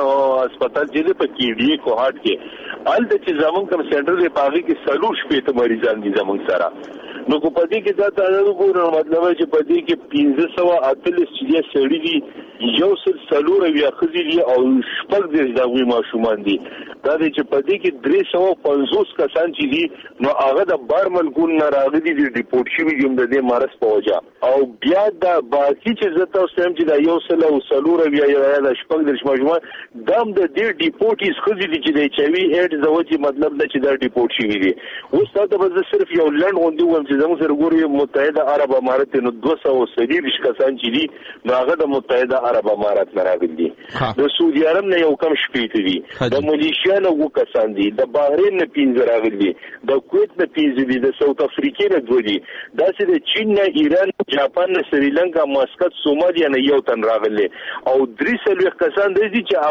هسپتال چې په کې دی کوهات کې الته چې زمون کوم سنټر دی په هغه کې سلوش په مریضان دي زمون سره نو کو پدې کې دا تعداد وګورئ مطلب چې پدې کې 1538 چې سړي دي یو سلور یا خزي دي او شپږ د دغوی ماشومان دي دا چې پدې کې 350 کسان چې دي نو هغه د بارمل ګون نه راغلي دي ریپورت شوی دی د دې مرض په وجه او بیا دا باقي چې زته سم چې دا یو سلور یا د شپږ د ماشومان دم د دې ډیپورټیز خزي دي چې د ایچ آی وی ایډز د وجه مطلب دا چې دا ډیپورت شوی دي اوس دا به صرف یو لند غوندي چې زموږ سره ګوري متحده عرب امارات نو 230 کسان چې دي نو هغه د متحده عرب امارات نه راغلي دي د سعودي عرب نه یو کم شپې دي د مالیشیا نه وو کسان دي د بحرین نه 15 راغلي دي د کویت نه 15 دي د ساوث افریقا نه 2 دي داسې د چین نه ایران جاپان نه سریلانکا ماسکت سومالیا نه یو تن راغلي او 300 کسان دي چې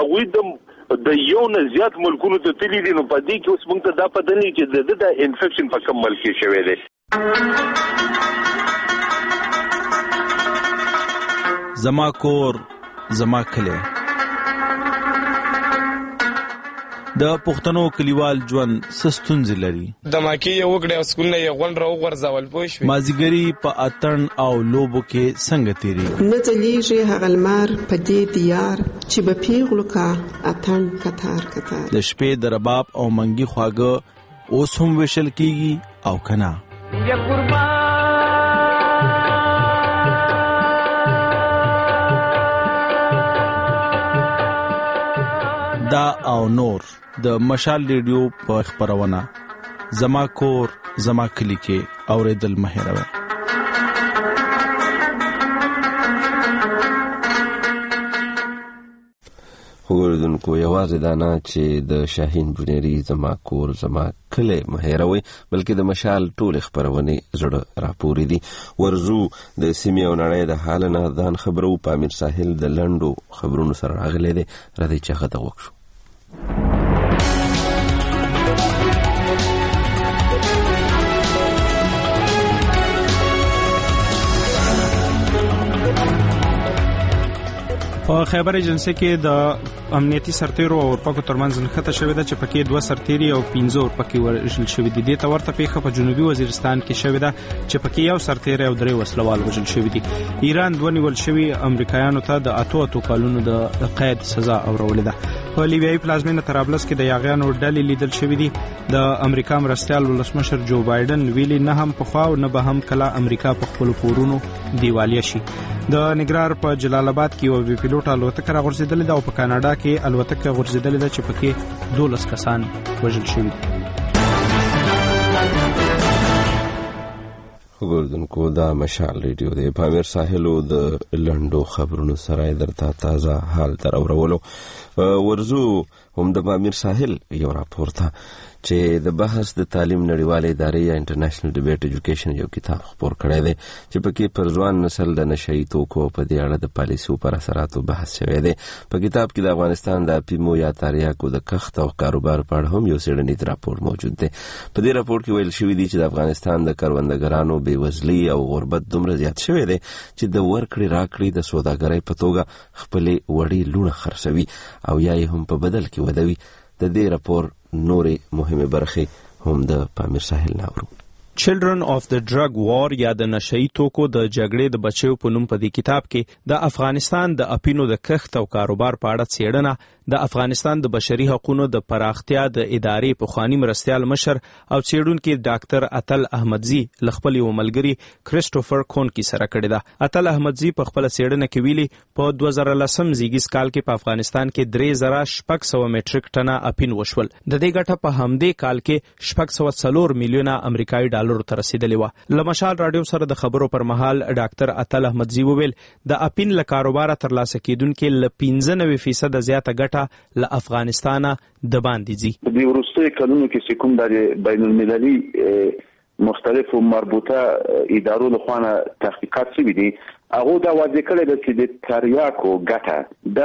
هغه د یو نه زیات ملکونو ته تللی دي نو په دې کې اوس موږ ته دا پته نه چې د انفیکشن په کوم ملک کې شوی دی زما کور زما کلی د پښتنو کلیوال ژوند سستونځ لري د ماکي یو وګړي اسکول نه یو غون راو غرزول پوه شو مازیګری په اتن او لوبو کې څنګه تیری نه ځلیږي هغه لمر په دې دیار چې به پیغلو کا اتن کتار د شپې د رباب او منګي خواږه اوس هم ویشل کیږي او کنه. دا او نور د مشال ریډیو په خبرونه زما کور زما کلی کې اوریدل مهیروي. وګورئ یوازې دا نه چې د شاهین بونیری زما کور زما کلی مهیروي بلکې د مشال ټول خبرونه زړه راپورې دي. ورزو د سیمې او نړۍ د حال نه ځان خبرو پامیر ساحل د لندو خبرونو سره راغلي دي. راځي چې هغه ته وکړو. په خیبر ایجنسی کې د امنیتي سرتیرو او اورپکو ترمنځ نښته شوې ده چې پکې 2 سرتیري او 15 اورپکي وژل شوي دي. دې ته ورته پیښه په جنوبي وزیرستان کې شوې ده چې پکې 1 سرتیری او 3 وسلوال وژل شوي دي. ایران 2 نیول شوي امریکایانو ته د 8 کالونو د قید سزا اورولې ده. په لیبیایي پلازمینه طرابلس کې د یاغیانو ډلې لیدل شوې دي. د امریکا مرستیال ولسمشر جو بایدن ویلي نه هم پخوا او نه به هم کله امریکا په خپل پورونو دیوالیه شي. د نګرار په جلال آباد کې یو پیلوټ الوتکه راغورځېدلې ده او په کاناډا کې الوتکه غورځېدلې ده چې پکې 12 کسان وژل شوي دي. وګورئ دا مشال ریډیو د پامیر ساحلو د لندو خبرونو سره درته تازه حال تر اورولو. ورزو هم د پامیر ساحل یو راپورته چې د بحث د تعلیم نړیوالې ادارې یا انټرنیشنل ډیبیټ ایجوکیشن یو کتاب خپور کړی دی چې پکې پر ځوان نسل د نشئی توکو په دې اړه د پالیسیو پر اثراتو بحث شوی دی. په کتاب کې د افغانستان د اپیمو یا تریاکو د کښت او کاروبار په اړه هم یو څېړنیز راپور موجود دی. په دې راپور کې ویل شوی دی چې د افغانستان د کروندګرانو بېوزلي او غربت دومره زیات شوی دی چې د ورکړې راکړې د سوداګرۍ په توګه خپلې وړې لوڼه خرڅوي او یا یې هم په بدل کې ودوي. د دې راپور نورې مهمه برخې هم د پامیر ساحل ناورو. چلډرن اف د ډرګ وار یا د نشئی توکو د جګړې د بچیو په نوم په دې کتاب کې د افغانستان د اپینو د کښت او کاروبار په اړه څېړنه د افغانستان د بشري حقوقو د پراختیا د ادارې پخوانی مرستیال مشر او څېړونکي ډاکټر اتل احمدزي له خپل یو ملګري کریسټوفر کونکی سره کړې ده. اتل احمدزي په خپل څېړنه کې ویلي په 2010 زیږیز کال کې په افغانستان کې 3600 میټریک ټنه اپین وشول. د دې ګټه په همدې کال کې 604 میلیونه امریکایي ډالر ته رسیدلې و. لمشال رادیو سره د خبرو پر مهال ډاکټر اتل احمدزي وویل د اپین له کاروبار ترلاسه کیدونکو ل 95% زیاته ګټه له افغانستان د باندې ځي. د وروستي کلونو کې چې کوم د بین المللي مختلفو مربوطه ادارو له خوا تحقیقات شوي دي هغه دا واضح کړی دی چې د تریاکو ګټه د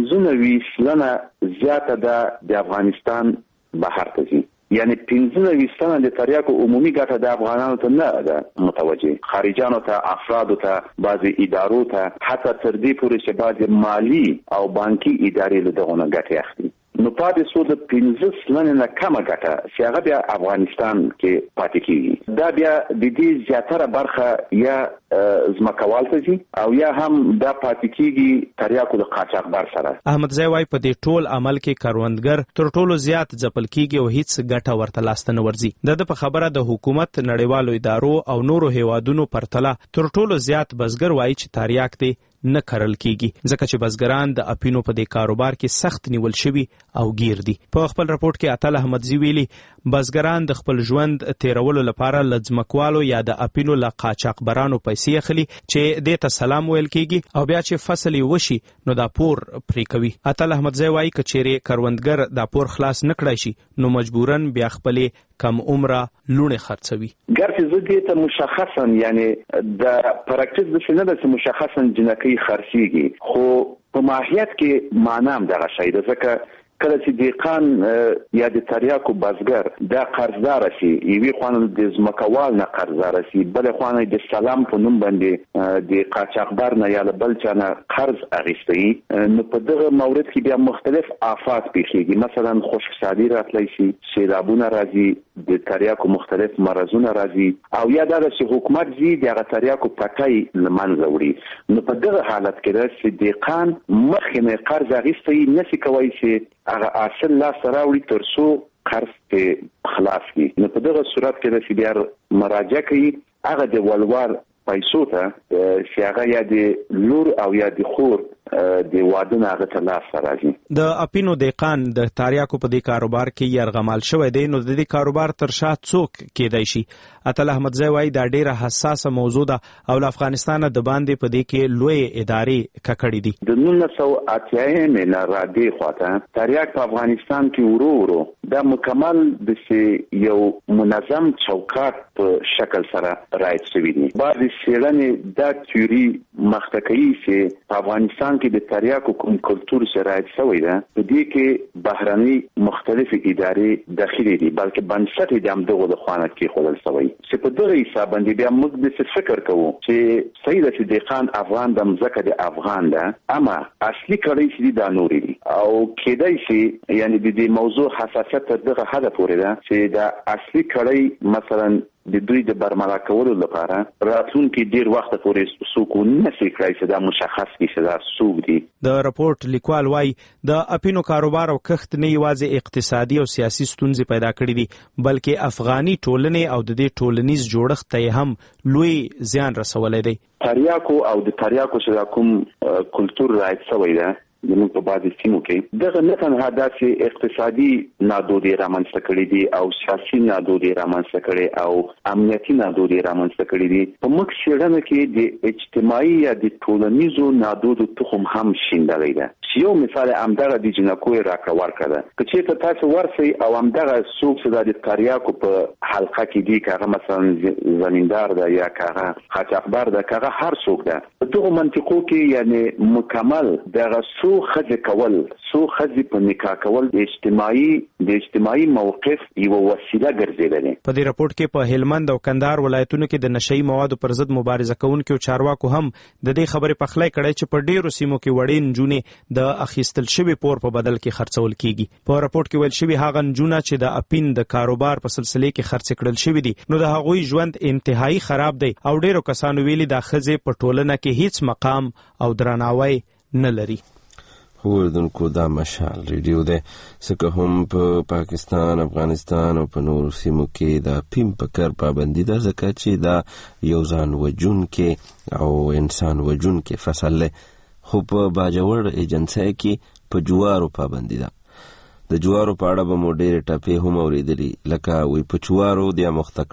15% زیاته ده د افغانستان بهر ته ځي. یعنی 15% د تریاکو عمومي ګټه د افغانانو ته نه ده متوجه، خارجانو ته، افرادو ته، بعضی ادارو ته، حتی تر دې پورې چې بعضی مالی او بانکي ادارې له دغه نه ګټه اخلي. نو پاتې سو د 15% نه کمه ګټه چې هغه بیا افغانستان کې پاتې کیږي. دا بیا د دې زیاتره برخه یا ځمکوال ته ځي او یا هم دا پاتې کیږي تریاکو د قاچاقبر سره. احمدزی وايي په دې ټول عمل کې کروندګر تر ټولو زیات ځپل کیږي او هیڅ ګټه ورته لاسته نه ورځي. د په خبره د حکومت، نړیوالو ادارو او نورو هیوادونو پرتله تر ټولو زیات بزګر وايي چې تریاک دی نه کرل کیږي ځکه چې بزګران د اپینو په دې کاروبار کې سخت نیول شوي او گیر دي. په خپل راپورټ کې اتل احمدزي ویلي بزګران د خپل ژوند تیرولو لپاره لځمکوالو یا د اپینو له قاچاقبرانو پیسې اخلي چې دې ته سلام ویل کیږي او بیا چې فصل وشي نو دا پور پرې کوي. اتل احمدزي وايي کچېره کروندګر دا پور خلاص نکړای شي نو مجبورن بیا خپل کم عمره لونه خرڅوي. ګرځي زدي ته مشخصا یعنی د پراکټیس د څه نه د مشخصا جنکی خرڅيږي خو په ماهیت کې معنا هم دغه شی ده ځکه کله چې دیقان یا د تریاکو بزګر دا قرضدار شي یوې خوانه د ځمکوال نه قرضدار شي بل خوانه د سلام په نوم باندې د قاچاقبر نه یا بل چا نه قرض اخیستی نو په دغه مورد کې بیا مختلف آفات پیښیږي مثلا خشکسالی راتلی شي سیلابونه راځي د تریاکو مختلف مرزونه راځي او یا دا چې حکومت زی دغه تریاکو پټای لمنځه وړي نو په دغه حالت کې چې دیقان مخکې قرض اخیستی نشي کوي چې هغه اصل لا سراوړي ترڅو قرض په خلاص کی. نو په دغه صورت کې د بیا مراجعه کوي هغه د ولوال پیسو ته چې هغه یا د لور او یا د خور د وادن هغه ته لاس راځي. د اپینو دیقان د تاریاکو په دې کاروبار کې يرغمال شوی دی، نو د دې کاروبار تر شا څوک کېدای شي؟ اتل احمدزی وایي دا ډیره حساسه موضوع ده او له افغانستان د باندې په دې کې لوی ادارې ککړې دي. د 1980 نه را دې خواته تاریاک په افغانستان کې ورو دا مکمل د یو منظم چوکاټ په شکل سره رایت شوی دی. بعد څېړنې دا تیوري مخته کوي چې په افغانستان کې د تاریاکو کوم کلتور شرایط شوی ده، په دې کې بهرني مختلف ادارې داخلي دي بلکې بنسټ یې هم دغه د خوانه کې خلل شوی چې په دغه حساب باندې بیا موږ د فکر کوو چې صحیح ده چې دیقان افغان د مزکه د افغان ده، اما اصلي کړي چې دا نوري دي او کېدای شي یعنی د دې موضوع حساسیت تر دغه حد پورې ده چې دا اصلي کړي مثلا د دوی د برملا کولو لپاره راتلونکي ډیر وخت پورې څوک نشي کړای چې دا مشخص کړي چې دا څوک دي. د راپورټ لیکوال وايي د اپینو کاروبار او کښت نه یوازې اقتصادي او سیاسي ستونزې پیدا کړې دي بلکې افغاني ټولنې او د دې ټولنیز جوړښت ته هم لوی زیان رسولی دی. تاریاکو او د تاریاکو چې کوم کلتور رایت شوی ده زموږ په بعضې سیمو کې دغه نه تنها داسې اقتصادي نادودې رامنځته کړي دي او سیاسي نادودې رامنځته کړي او امنیتي نادودې رامنځته کړي دي. په موږ څېړنه کې د اجتماعي یا د ټولنیزو نادودو تخم هم شیندلی ده. یو مثال همدغه د جنکو راکړه ورکړه ده که چېرته تاسو ورسئ او همدغه څوک چې د تاریاکو په حلقه کې دي که هغه مثلا زمیندار ده یا که هغه قاچاقبر ده که هغه هر څوک ده په دغو منطقو کې یعنې مکمل دغه څو ښځې کول څو ښځې په نکاح کول د اجتماعي موقف یوه وسیله ګرځېدلې. په دې راپورټ کې په هلمند او کندهار ولایتونو کې د نشهیي موادو پر ضد مبارزه کوونکو چارواکو هم د دې خبرې پخلی کړی چې په ډیرو سیمو کې وړې نجونې د اخیستل شوي پور په بدل کې خرڅول کیږي. په راپورټ کې ویل شوي هغه نجونه چې د اپین د کاروبار په سلسله کې خرڅ کړل شوي دي نو د هغوی ژوند انتهایی خراب دی او ډیرو کسانو ویلي دا ښځې په ټولنه کې هیڅ مقام او درناوی نه لري. اوردونکو دا مشال ریډیو ده څکه هم په پاکستان، افغانستان او په نورو سیمو کې دا پیم پکر پابندي ده ځکه چې دا یو ځان وژونکی او انسان وژونکی فصل له خو په باجوړ ایجنسی کې په جوارو پابندي ده. د جوارو په اړه به مو ډېرې ټپې هم اورېدلي لکه وایي په چوارو دیا مخته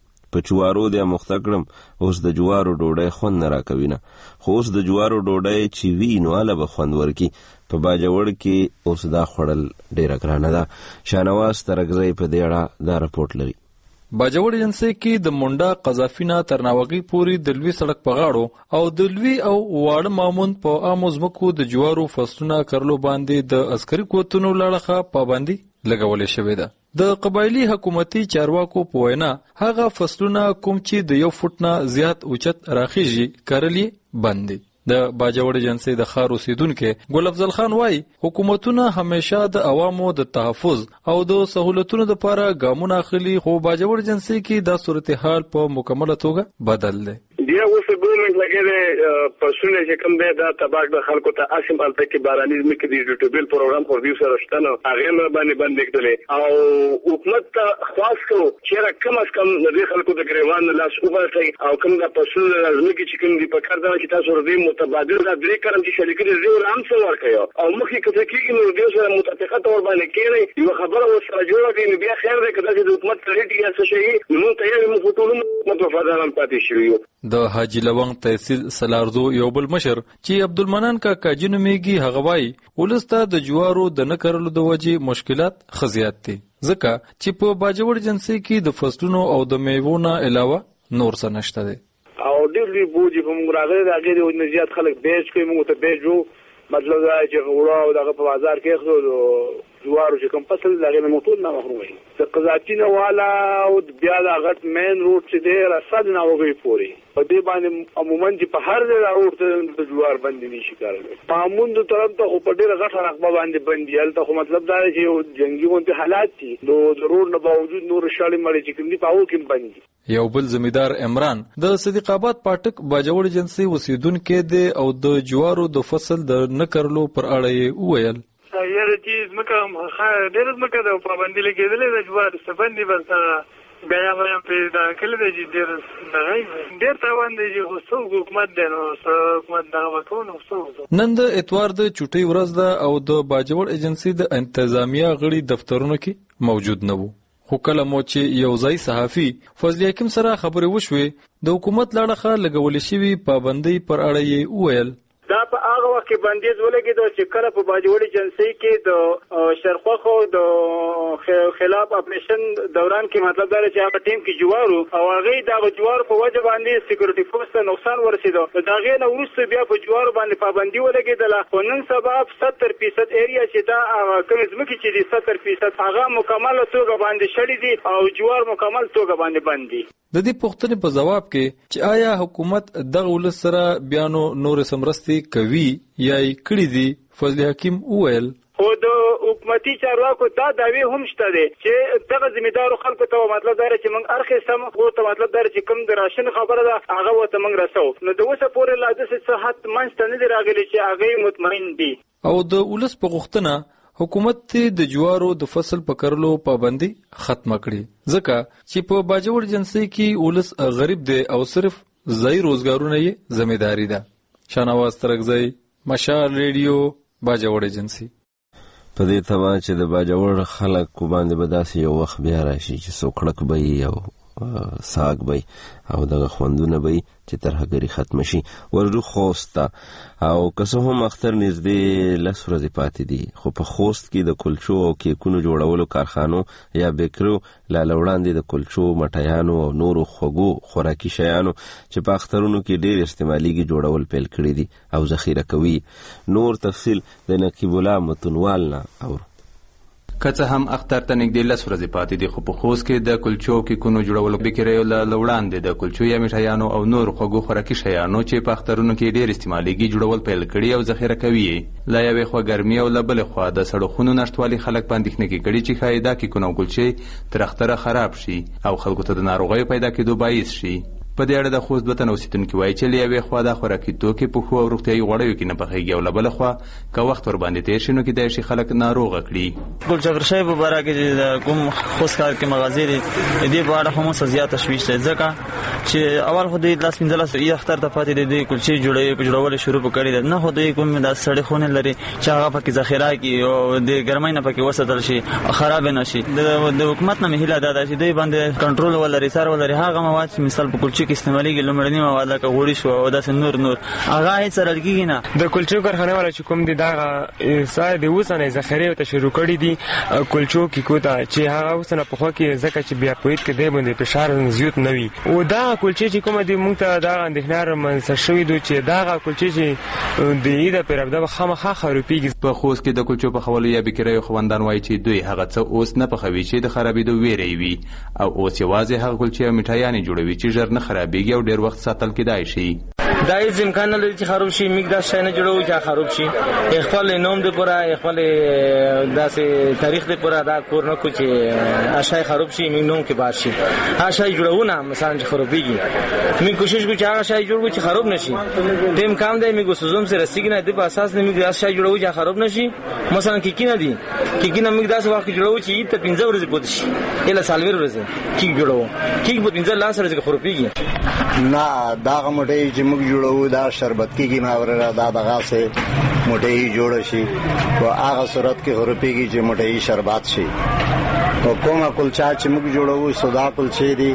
کړم اوس د جوارو ډوډۍ خوند نه راکوي نه خو اوس د جوارو ډوډۍ چې وي نو هله به خوند ورکي. په باجوړ کې اوس دا خوړل ډېره ګرانه ده. شاهنواز ترکزی په دې اړه دا راپورټ لري. باجوړ ایجنسی کې د مونډا قذافي نه تر ناوغي پورې د لوی سړک په غاړو او د لوی او واړه ماموند په عامو ځمکو د جوارو فصلونه کرلو باندې د عسکري قوتونو لاړخه پابندي لګولې شوې ده. د قبایلی حکومتي چارواکو په وینا هغه فصلونه کوم چې د 1 فوټ نه زیات اوچت راخیږي کرلي بند دي. د باجوړ ایجنسی د ښار اوسیدونکو ګل افضل خان وايي حکومتونه همیشه د عوامو د تحفظ او د سہولتونو لپاره ګامونه اخلي خو باجوړ ایجنسی کې دا صورتحال په مکمله توګه بدل دی. بیا اوس ګورنمنت لګیدې پښونه چې کوم دی دا تباک د خلکو ته اسیم الته کې باراني ځمکې د ډیټوبل پروګرام پر دیو سره شته هغه باندې باندې کړل او حکومت ته خاص کو چې کم از کم د خلکو د ګریوان لاس وباسي او کوم د پښونه ځمکې چې کوم دی په کار دا چې تاسو ردی متبادل د درې کارم چې شریک دي زیور هم څه ورکړي او مخکې کته کې نو د سره متفقه تور باندې کېږي یو خبره وسره جوړه دي بیا خیر دی کله چې د حکومت ریټ یا څه شي نو ته یې مفوټولو متفادران پاتې شوی. د حاجی لونګ تحصیل سلارزو یو بل مشر چې عبدالمنان کاکا جنو میږي هغه وایي ولسته د جوارو د نه کرلو د وجې مشکلات خزیات دي ځکه چې په باجوړ ایجنسی کې د فصلونو او د میوو نه علاوه نور څه نشته دي او ډېر لوی بوجي په موږ راغلي د هغې د زیات خلک بیچ کوي موږ ته بیچو مطلب دا چې غوړه او دغه په بازار کې اخلو جوارو چې کوم فصل د هغې نه مو ټول نه محروم وي د قضاتي نه والا او بیا د غټ مین روډ چې دی رسد ناروغۍ پورې په دې باندې عموما چې په هر ځای روډ ته د جوار بندي نشي کارلی په هموندو طرف ته خو په ډېره غټه رقبه باندې بندي هلته خو مطلب دا چې یو جنګي غوندې حالات دي نو د روډ نه باوجود نور شاړې مړې چې کوم دي په هغو کې بندي. یو بل زمیندار عمران د صدیق آباد پاټک باجوړ ایجنسی اوسیدونکی دی او د جوارو د فصل د نه کرلو پر اړه یې وویل یاره چې ځمکه ډېره ځمکه ده او پابندي لګېدلې ده چې باید استفندې بس بیا هم پیدا کړی دی چې ډېر تاوان دی چې خو حکومت دی نو حکومت دغه به کوو نو نن د اتوار د چوټۍ ورځ ده او د باجوړ ایجنسۍ د انتظامیه غړي دفترونو کې موجود نه وو. خو کله مو چې یو ځای صحافي فضل حکیم سره خبرې وشوې د حکومت له اړخه لګولې شوي پابندۍ پر اړه یې وویل دا په هغه وخت کې بندیز ولګېد چې کله په باجوړ ایجنسۍ کې د شرخوخو د خلاف اپریشن دوران کې مطلب دا چې هغه ټیم کې جوارو او هغه د جوارو په وجه باندې سکیورټي فورس ته نقصان ورسېد. دا غي نه وروسته بیا په جوارو باندې پابندي ولګېدله. خو نن سبا 70% ایریا چې دا کوم ځمکې چې دي 70% هغه مکمل توګه باندې شړې دي او جوار مکمل توګه باندې بند دي. د دې پوښتنې په جواب کې چې آیا حکومت دغه ولس سره بیانو نور سمرستي کوي یا یې کړې دي فضل حکیم وویل خو د حکومتي چارواکو دا دعوی هم شته دي چې دغه ذمہدارو خلکو ته مطلب دا چې موږ ارخه سم خو ته مطلب دا چې کوم د راشن خبره ده هغه وته موږ رسو نو د اوسه پورې لا د صحت منځ ته نه دی راغلی چې هغه مطمئن دي. او د ولس په غوښتنه حکومت د جوارو د فصل په کرلو پابندي ختمه کړي ځکه چې په باجوړ ایجنسۍ کې ولس غریب دی او صرف ځای روزګارونه یې ذمہداري ده. شانواز ترکزی مشال ریډیو باجوړ ایجنسۍ. په دې تمه چې د باجوړ خلک کو باندې به داسې یو وخت بیا راشي چې څوکړک به او ساګ به او دغه خوندونه به چې ترهګری ختم شي ورجو خوسته او کسه هم اختر نږدې لس ورځې پاتې دي. خو په خوست کې د کلچو او کیکونو جوړولو کارخانو یا بیکرو لاله وړاندې د کلچو مټیانو او نورو خوږو خوراکي شیانو چې په اخترونو کې ډېر استعماليږي جوړول پیل کړی دي او ذخیره کوي. نور تفصیل د نقیب الله متنوال نه اور که څه هم اختر ته نږدې 10 ورځې پاتې دي خو په خوست کې د کلچو کې کونو جوړولو بیکریو له وړاندې د کلچو یا میټایانو او نور خوږو خوراکي شیانو چې په اخترونو کې ډېر استعماليږي جوړول پیل کړي او ذخیره کوي. لا یوې خوا ګرمي او له بلې خوا د سړکونو نشټوالي خلک په اندېښنه کې کړي چې ښایي دا کیکونه او کلچې تر اختره خراب شي او خلکو ته د ناروغیو پیدا کېدو باعث شي. په دې اړه د خوست وطن اوسیدونکي وایي چې له یوې خوا د خوراکي توکي په خو او روغتیایي غوړیو کې نه پخېږي او له بله خوا که وخت ورباندې تېر شي نو کیدای شي خلک ناروغه کړي. ګل چکر صاحب په باره کې کوم خوست ښار کې مغازې دي دې په اړه هم څه زیات تشویش دی ځکه چې اول خو د 10-15 یې اختر ته پاتې دي کلچې جوړول شروع کړي دي نه خو د کوم د سړې خونه لري چې هغه پکې ذخیره کی او د ګرمۍ نه پکې وساتل شي خراب نه شي. د حکومت نه مهله ده چې دوی باندې کنټرول ولري سر ولري هغه مواد مثال په کلچې کې استعماليږي لمړنی مواد لکه غوړي شو او داسې نور هغه هیڅ سره لګیږي نه. د کلچو کارخانه والا چې کوم دي دا ساده د وسنه ذخیره ته شروع کړي دي کلچو کې کوته چې هغه وسنه په خو کې ځکه چې بیا پویت کې دی باندې فشار زیات نه وي او دا کلچې چې کوم دي موږ ته دا اندېښنه منځ شوې دي چې دا کلچې چې د دې پر د خامخا خروپیږي. په خوست کې د کلچو په خولو یا بکریو خوندان وایي چې دوی هغه څه اوس نه پخوي چې د خرابېدو ویری وي او اوس یوازې هغه کلچې او میټایانې جوړوي چې ژر نه خرابېږي او ډېر وخت ساتل کېدای شي. دا هیڅ امکان نه لري چې خراب شي میګ دا شای نه جوړوي چې خراب شي خپل نوم دې پورا خپل داسې تاریخ دې پورا دا کور نه کو چې اشای خراب شي میګ نوم کې بار شي اشای جوړونه مثلا چې خرابېږي میګ کوشش کوي چې هغه شای جوړو چې خراب نشي دیم کام دی میګ سوزوم سره رسیږي نه د په اساس نه میګ اشای جوړو چې خراب نشي مثلا کې کینه دي کې کینه میګ داسې وخت جوړو چې ته 15 ورځې پوت شي اله سالویر ورځې کې جوړو کې په 15 لاس ورځې خرابېږي نه دا موټي چې موږ جوړو دا شربت کېږي نه اوره دا دغه سه موټي جوړ شي او هغه صورت کې خرابېږي چې موټي شربت شي او کومه کلچا چې موږ جوړو سودا کلچې دي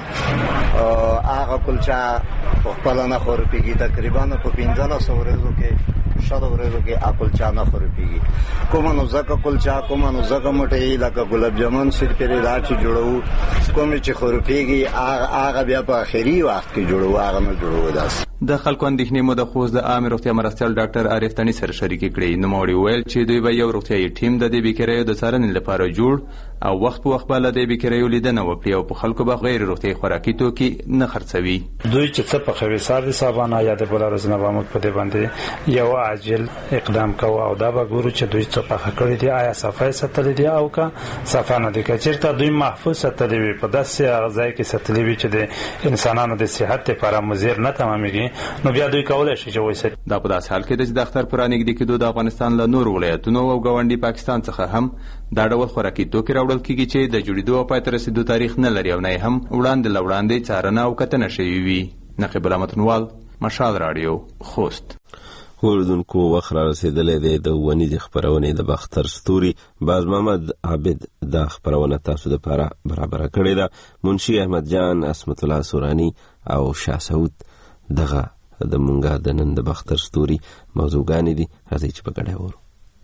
هغه کلچا په خپل نه خرابېږي تقریبا په 1500 ورځو کې شاده ورځو کې کلچا نه خرابېږي کومه نو زکه کلچا کومه نو زکه موټي لکه ګلاب جامن سر پرې دا چې جوړو کومه چې خرابېږي هغه بیا په اخري وخت کې جوړو هغه نه جوړو داس. د خلکو اندېښنې مو د خوست د عامه روغتیا مرستیال ډاکټر عارف تنی سره شریک کړي. نوموړي ویل چې دوی به یو روغتیایي ټیم د دې بیکریو د څارنې لپاره جوړ او وخت په وخت به له دې بیکریو لیدنه وکړي او په خلکو به غیر روغتیایي خوراکي توکي نه خرڅوي. دوی چې څه په خوي ساده صابانه یا د بل ورځ نه به په دې باندې یو عاجل اقدام کوو او دا به ګورو چې دوی څه په کړی دي آیا صفای ستل دي او کا صفه نه دي چې دوی محفوظ ستل وي په داسې ځای کې ستل وي چې د انسانانو د صحت لپاره مضر نه تمامېږي کې نو بیا دوی کولای شي چې وایي دا په داسې حال کې ده چې د اختر پر رانږدې کېدو د افغانستان له نورو ولایتونو او ګاونډي پاکستان څخه هم دا ډول خوراکي توکي راوړل کېږي چې د جوړېدو او پای ته رسېدو تاریخ نه لري او نه یې هم وړاندې له وړاندې څارنه او کتنه شوې وي. نقیب الله متنوال، مشال راډیو، خوست. اوریدونکو وخت را رسېدلی دی د ونیزې خپرونې د باختر ستوري. باز محمد عابد دا خپرونه تاسو دپاره برابره کړې ده. منشي احمد جان، عصمت الله سوراني او شاه سعود دغه د مونږه د نن د باختر ستوري موضوعګانې دي. راځئ چې په ګډه وورو.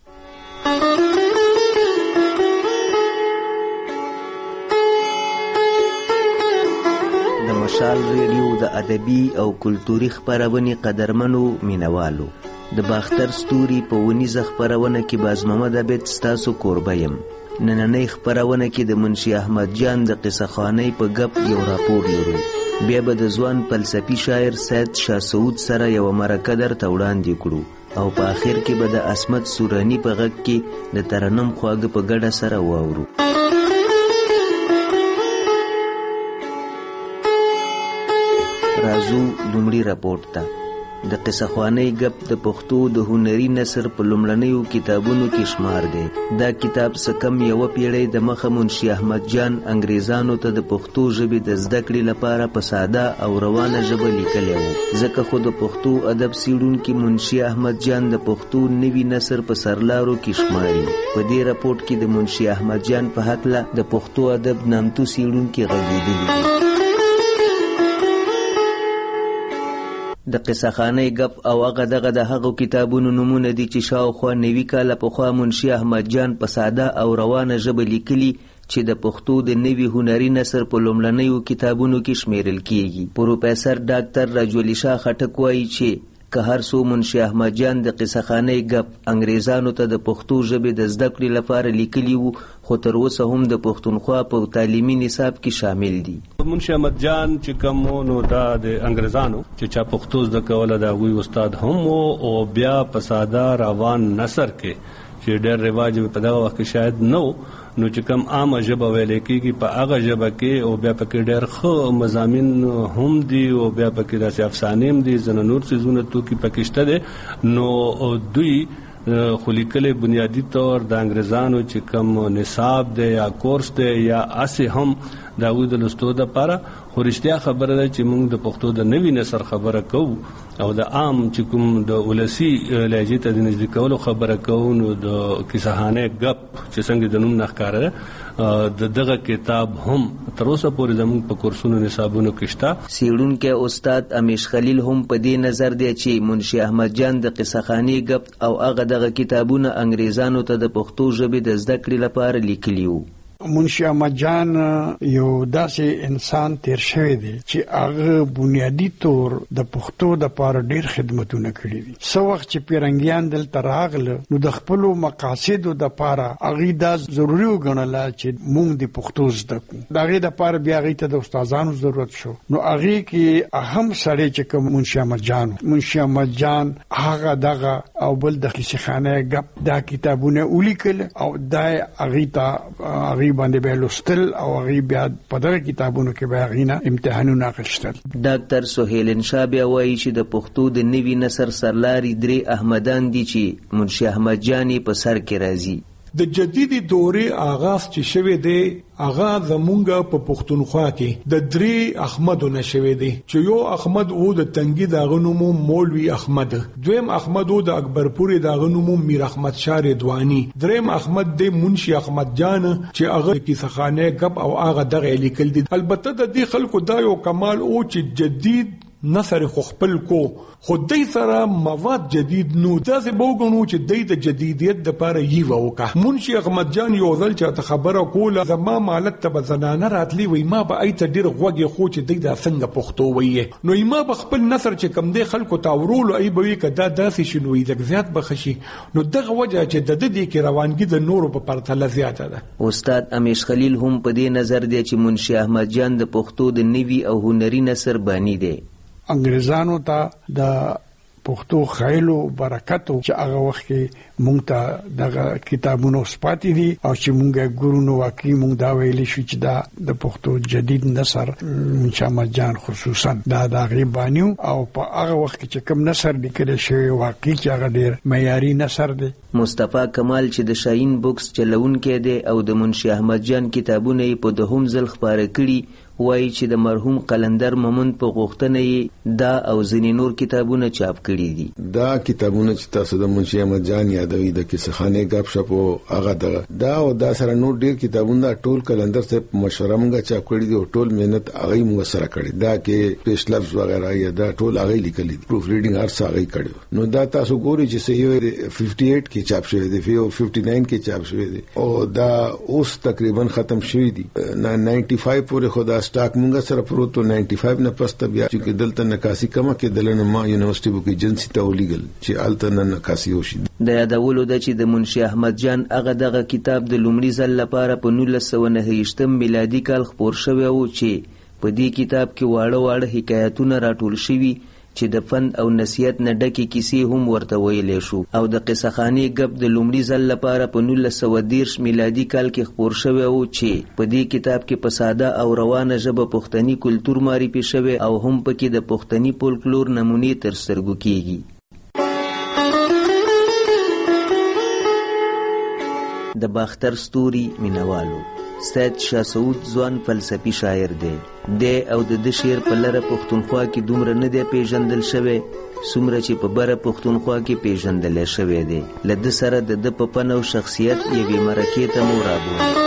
د مشال ریډیو د ادبي او کلتوري خپرونې قدرمنو مینوالو، د باختر ستوري په ونیزه خپرونه کې باز محمد عابد ستاسو کوربه یم. نننۍ خپرونه کې د منشي احمد جان د قصه خوانۍ په ګپ یو راپور لرو. بیا به د ځوان فلسفي شاعر سید شاه سعود سره یو مرکه درته وړاندې کړو او په آخر کې به د عصمت سوراني په غږ کې د ترنم خواږه په ګډه سره واورو. راځو لومړي راپورټ ته. د قصه خوانۍ ګپ د پښتو د هنري نثر په لومړنیو کتابونو کې شمار دی. دا کتاب څه کم یوه پیړۍ د مخه منشي احمد جان انګریزانو ته د پښتو ژبې د زده کړې لپاره په ساده او روانه ژبه لیکلی و. ځکه خو د پښتو ادب څېړونکي منشي احمد جان د پښتو نوي نثر په سرلارو کې شماري. په دې راپورټ کې د منشي احمد جان په هکله د پښتو ادب نامتو څېړونکي غږېدلي دي. د قصه خانۍ ګپ او هغه دغه د هغو کتابونو نومونه دي چې شاوخوا 90 کاله پخوا منشي احمد جان په ساده او روانه ژبه لیکلي چې د پښتو د نوي هنري نثر په لومړنیو کتابونو کې شمیرل کیږي. پروفیسر ډاکټر رجولی شاه خټک وایي چې که هر څو منشي احمد جان د قصه خانۍ ګپ انګریزانو ته د پښتو ژبې د زده کړې لپاره لیکلي وو، خو تر اوسه هم د پښتونخوا په تعلیمي نصاب کې شامل دي. منشي احمد جان چې کوم نو دا د انګریزانو چې چا پښتو زده کوله د هغوی استاد هم او بیا په ساده روان نثر کې چې ډېر رواج په دغه وخت کې شاید نه و، نو چې کوم عامه ژبه ویل کېږي په هغه ژبه کې او بیا پکې ډېر ښه مضامین هم دي او بیا پکې داسې افسانې هم دي، ځینې نور څیزونه توکي پکې شته دی. نو دوی خو لیکلی بنیادي طور د انګریزانو چې کوم نصاب دی یا کورس دی یا اسې هم د هغوی د لوستو دپاره. خو رښتیا خبره ده چې موږ د پښتو د نوي نثر خبره کوو او د عام چې کوم د ولسي لهجې ته د نږدې کولو خبره کوو، نو د کیسه خانۍ ګپ چې څنګه د نوم نه ښکاره ده د دغه کتاب هم تر اوسه پورې زموږ په کورسونو نصابونو کې شته. څېړونکی استاد امیش خلیل هم په دې نظر دی چې منشي احمد جان د قصه خانۍ ګپ او هغه دغه کتابونه انګریزانو ته د پښتو ژبې د زده کړې لپاره لیکلي وو. منشي احمد جان یو داسې انسان تیر شوی دی چې هغه بنیادی طور د پښتو د لپاره ډیر خدمتونه کړي دي. څو وخت چې پیرنګیان دلته راغله نو د خپلو مقاصدو د لپاره هغوی دا ضروري وګڼله چې موږ د پښتو زده کړو. د هغې دپاره بیا هغوی ته د استادانو ضرورت شو. نو هغې کې اهم سړی چې کوم منشي احمد جان هغه دغه او بل د قصه خانۍ ګپ دا کتابونه ولیکل او دا هغوی ته باندې به لوستل او هغوی بیا په دغه کتابونو کې به هغوی نه امتحانونه اخیستل. ډاکټر سهیل انشا بیا وایي چې د پښتو د نوي نثر سرلاري 3 احمدان دي چې منشي احمد جان په سر کې راځي. د جدیدی دورې آغاز چې شوی دی هغه زمونږ په پښتونخوا کې د 3 احمدونه شوی دی چې یو احمد وو د تنګي دغه نوم مولوي احمد، دویم احمد وو د اکبرپورې دغه نوم میر احمد شاه رضوانی، دریم احمد د منشي احمد جان چې هغه کیسه خانۍ ګپ او هغه دغه لیکل دي. البته د دې خلکو دا یو کمال او چې جدید نثر خو خپل کو خدای سره مواد جدید نو داسې بوګنو چې د جدیدیت د لپاره یې ووکه. منشي احمد جان یو ځل چې خبره کوله زما مالت ته زنانه راتلی وي ما به ایت ډیر غوږی خو چې د څنګه پښتو وایي نو ما به خپل نثر چې کم دی خلکو تاورول ای به کدا داسې شنو د زیات بخشي نو دغه وجه چې د دې کې روانګي د نورو په پرتله زیاته ده. استاد امیش خلیل هم په دې نظر دی چې منشي احمد جان د پښتو د نوي او هنري نثر بانی دی. انګریزانو ته د پښتو خایلو برکتو چې هغه وخت کې مونږ ته دغه کتابونو سپاتې دي او چې مونږه ګورونو واقعي مونږ دا ویلي شو چې دا د پښتو جدید نثر شاه جان خصوصا دا غیبانیو او په هغه وخت کې چې کوم نثر لیکل شوی واقعي چې هغه ډیر معیاري نثر دی. مصطفی کمال چې د شاهین بوکس چلونکی دی او د منشي احمد جان کتابونه په دوهم ځل خپاره کړي وایي چې د مرحوم قلندر مومند په غوښتنه یې دا او ځینې نور کتابونه چاپ کړي دي. دا کتابونه چې تاسو د منشي احمد جان یادوي د کیسه خانه غپ شپ او هغه دا او دا سره نور ډیر کتابونه ټول قلندر صاحب مشوره موږ چاپ کړي دي او ټول مهنت هغه موږ سره کړي دا کې پیش لفظ وغیرہ یا دا ټول هغه لیکلي دي پروف ریډینګ هر څه هغه کړي. نو دا تاسو ګوري چې سې 58 کې چاپ شوی دی او 59 کې چاپ شوی دی او دا اوس تقریبا ختم شوی دی. 95 پورې خدا سٹاک مونږ سره پروت 95 نه پس ته بیا چې دلته نکاسي کما کې دلنه ما یونیورسيټي بوک ایجنسی ته ولیګل چې الته نه نکاسي وشي. د یادولو د چې د منشي احمد جان هغه دغه کتاب د لومړي ځل لپاره په 1929 میلادي کال خپور شوی او چې په دې کتاب کې واړه حکایتونه راټول شوي چې د فن او نصیحت نه ډکې کیسې هم ورته ویلې شو او د قصه خاني غب د لومړي ځل لپاره په 1930 میلادي کال کې خپور شوی او چې په دې کتاب کې په ساده او روانه ژبه پښتني کلتور معرفي شوی او هم پکې د پښتني فولکلور نمونې تر سترګو کېږي. د باختر ستوري مینوالو سید شاه سعود ځوان فلسفي شاعر دی او د شعر په لره پښتونخوا کې دومره نه دی پیژندل شوی څومره چې په بره پښتونخوا کې پیژندل شوی دی. له ده سره د په فن او شخصیت یوې مرکې ته مو رابولي.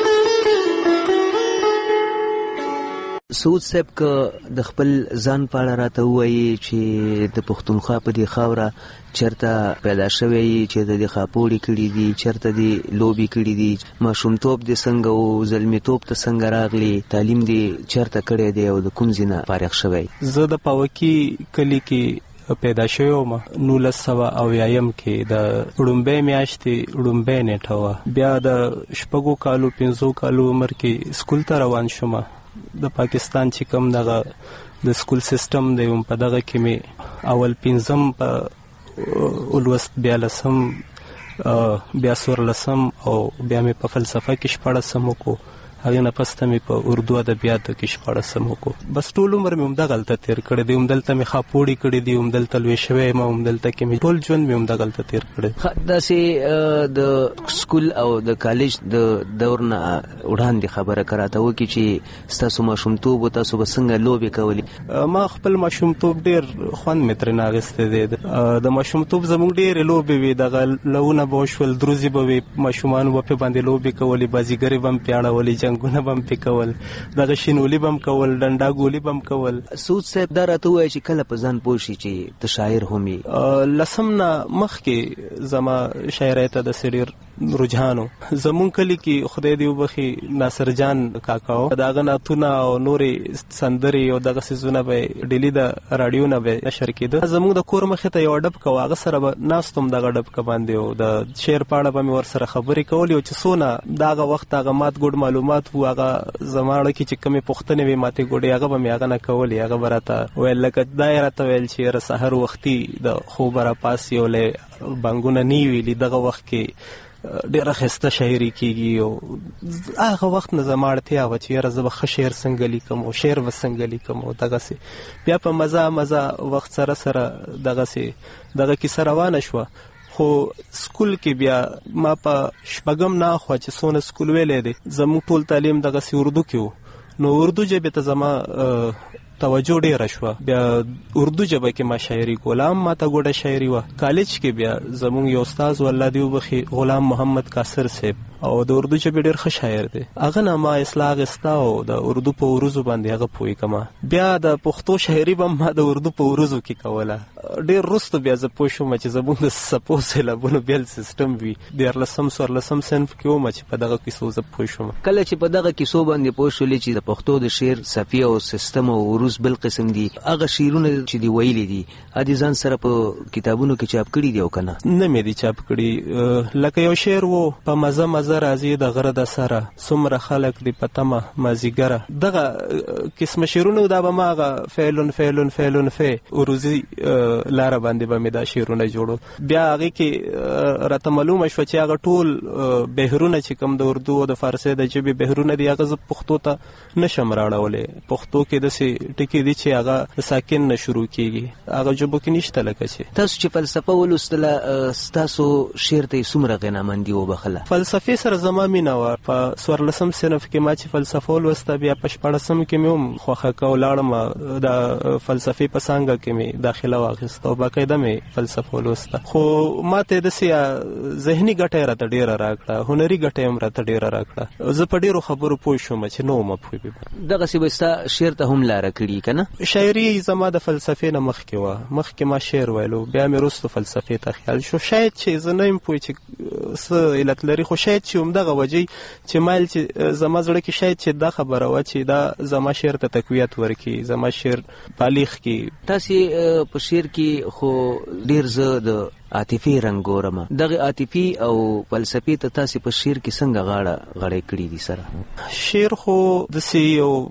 سعود صاحب که د خپل ځان په اړه راته ووایي چې د پښتونخوا په دې خاوره چرته پیدا شوی چې د خاپوړي کړي دي چرته دی لوبي کړي دي ماشومتوب د څنګه او زلمیتوب ته څنګه راغلی تعلیم دی چرته کړی دی او د کوم ځای نه فارغ شوی. زه د پاوکي کلی کې پیدا شوم 1990 کې د وړومبۍ میاشتې وړومبۍ نیټه وه. بیا د 5 کالو عمر کې سکول ته روان شوم. د پاکستان چې کوم دغه د سکول سیستم دی په دغه کې مې اول 5م په اولوست 14م بیا 14م او بیا مې په فلسفه کې 14م وکړو. هغه نه پس ته مې په اردو ادبیاتو کې 14م وکړو. بس ټول عمر مې همدغلته تیر کړی دی. همدلته مې خاپوړي کړي دي همدلته لوی شوی یم همدلته کې مې ټول ژوند مې همدغلته تیر کړی. داسې د سکول او د کالج د دور نه وړاندې خبره کراته وکړي چې ستاسو ماشومتوب او تاسو به څنګه لوبې کولې. ما خپل ماشومتوب ډېر خوند مې ترېنه اخیستی دی. د ماشومتوب زموږ ډېرې لوبې وې دغه لوونه به وشول دروزې به وې ماشومانو به پې باندې لوبې کولې بازیګرې به هم پې اړولې جنګونه به هم پې کول دغه شینولي به هم کول ډنډا ګولي به هم کول. سعود صاحب دا راته ووایه چې کله په ځان پوه شي چې ته شاعر هم یې. 10م نه مخکې زما شاعرۍ ته داسې ډېر رجحان و. زمونږ کلي کې خدای دې وبخي ناصر جان کاکا و د هغه نعتونه او نورې سندرې او دغه څیزونه به ډیلي د راډیو نه به نشر کېده. زمونږ د کور مخې ته یوه ډبکه وه هغه سره به ناست وم دغه ډبکه باندې او د شعر په اړه به مې ورسره خبرې کولې او چې څونه د هغه وخت هغه مات ګوډ معلومات وو هغه زما اړه کې چې کومې پوښتنې وې ماتې ګوډې هغه به مې هغه نه کولې. هغه به راته ویل لکه دا یې راته ویل چې یاره سحر وختي د خوبه راپاسي او بانګونه نه ویلي دغه وخت کې ډېره ښایسته شاعري کېږي او هغه وخت نه زما اړتیا وه چې یاره زه به ښه شعر څنګه لیکم او شعر به څنګه لیکم او دغسې بیا په مزه وخت سره دغسې دغه کیسه روانه شوه. خو سکول کې بیا ما په 6م نه خوا چې څونه سکول ویلی دی زموږ ټول تعلیم دغسې اردو کې و نو اردو ژبې ته زما توجه ډیره شوه. بیا اردو ژبه کې ما شاعري کوله هم ماته ګوډه شاعري وه. کالج کې بیا زموږ یو استاد و الله دې وبخي غلام محمد کاسر صاحب او د اردو ژبې ډېر ښه شاعر دی. هغه نه ما اصلاح اخیسته او د اردو په عروضو باندې هغه پوه کما. بیا د پښتو شاعري به ما د اردو په عروضو کې کوله. ډېر وروسته بیا زه پوه شوم چې زموږ د څپو سیلابونو بیل سیسټم وي. 14 صنف کې وم چې په دغه کیسو زه پوه شوم. کله چې په دغه کیسو باندې پوه شولې چې د پښتو د شعر صفي او سیستم او نوروز بل قسم دي. هغه شعرونه چې دی ویلي دي ادي ځان سره په کتابونو کې چاپ کړي دي او کنه؟ نه مې دي چاپ کړي. لکه یو شعر وو په مزه مزه راځي د غره د سره څومره خلک دی په تمه مازیګره. دغه قسم شعرونه دا به ما هغه فعلون فعلون فعلون فی اروزی لاره باندې به مې دا شعرونه جوړو. بیا هغې کې راته معلومه شوه چې هغه ټول بهرونه چې کوم د اردو او د فارسي د ژبې بهرونه دي هغه زه پښتو ته نشم راړولی. پښتو کې داسې ټکي دي چې هغه د ساکن نه شروع کېږي، هغه ژبو کې نشته. لکه چې تاسو چې فلسفه ولوستله ستاسو شعر ته یې څومره غنامندي وبخله؟ فلسفې سره زما مینه وه. په 14 صنف کې ما چې فلسفه ولوسته، بیا په 14 کې مې هم خوښه که ولاړم د فلسفې په څانګه کې مې داخله واخیسته او باقاعده مې فلسفه ولوسته. خو ما ته داسې ذهني ګټه یې راته ډېره راکړه، هنري ګټه یې هم راته ډېره راکړه. زه په ډېرو خبرو پوه شوم چې نه وم پوه. دغسې به ستا شعر ته هم لاره کړي که نه؟ شاعري زما د فلسفې نه مخکې وه. مخکې ما شعر ویلو، بیا مې وروستو فلسفې ته خیال شو. شاید چې زه نه یم پوه چې څه علت لري، خو شاید چې همدغه وجې چې مایل چې زما زړه کې شاید چې دا خبره وه چې دا زما شعر ته تقویت ورکړي، زما شعر بالغ کړي. تاسې په شعر کې خو ډېر زه د عاطفي رنګ ګورم. دغه عاطفي او فلسفي ته تاسې په شعر کې څنګه غاړه کړي دي سره؟ شعر خو داسې یو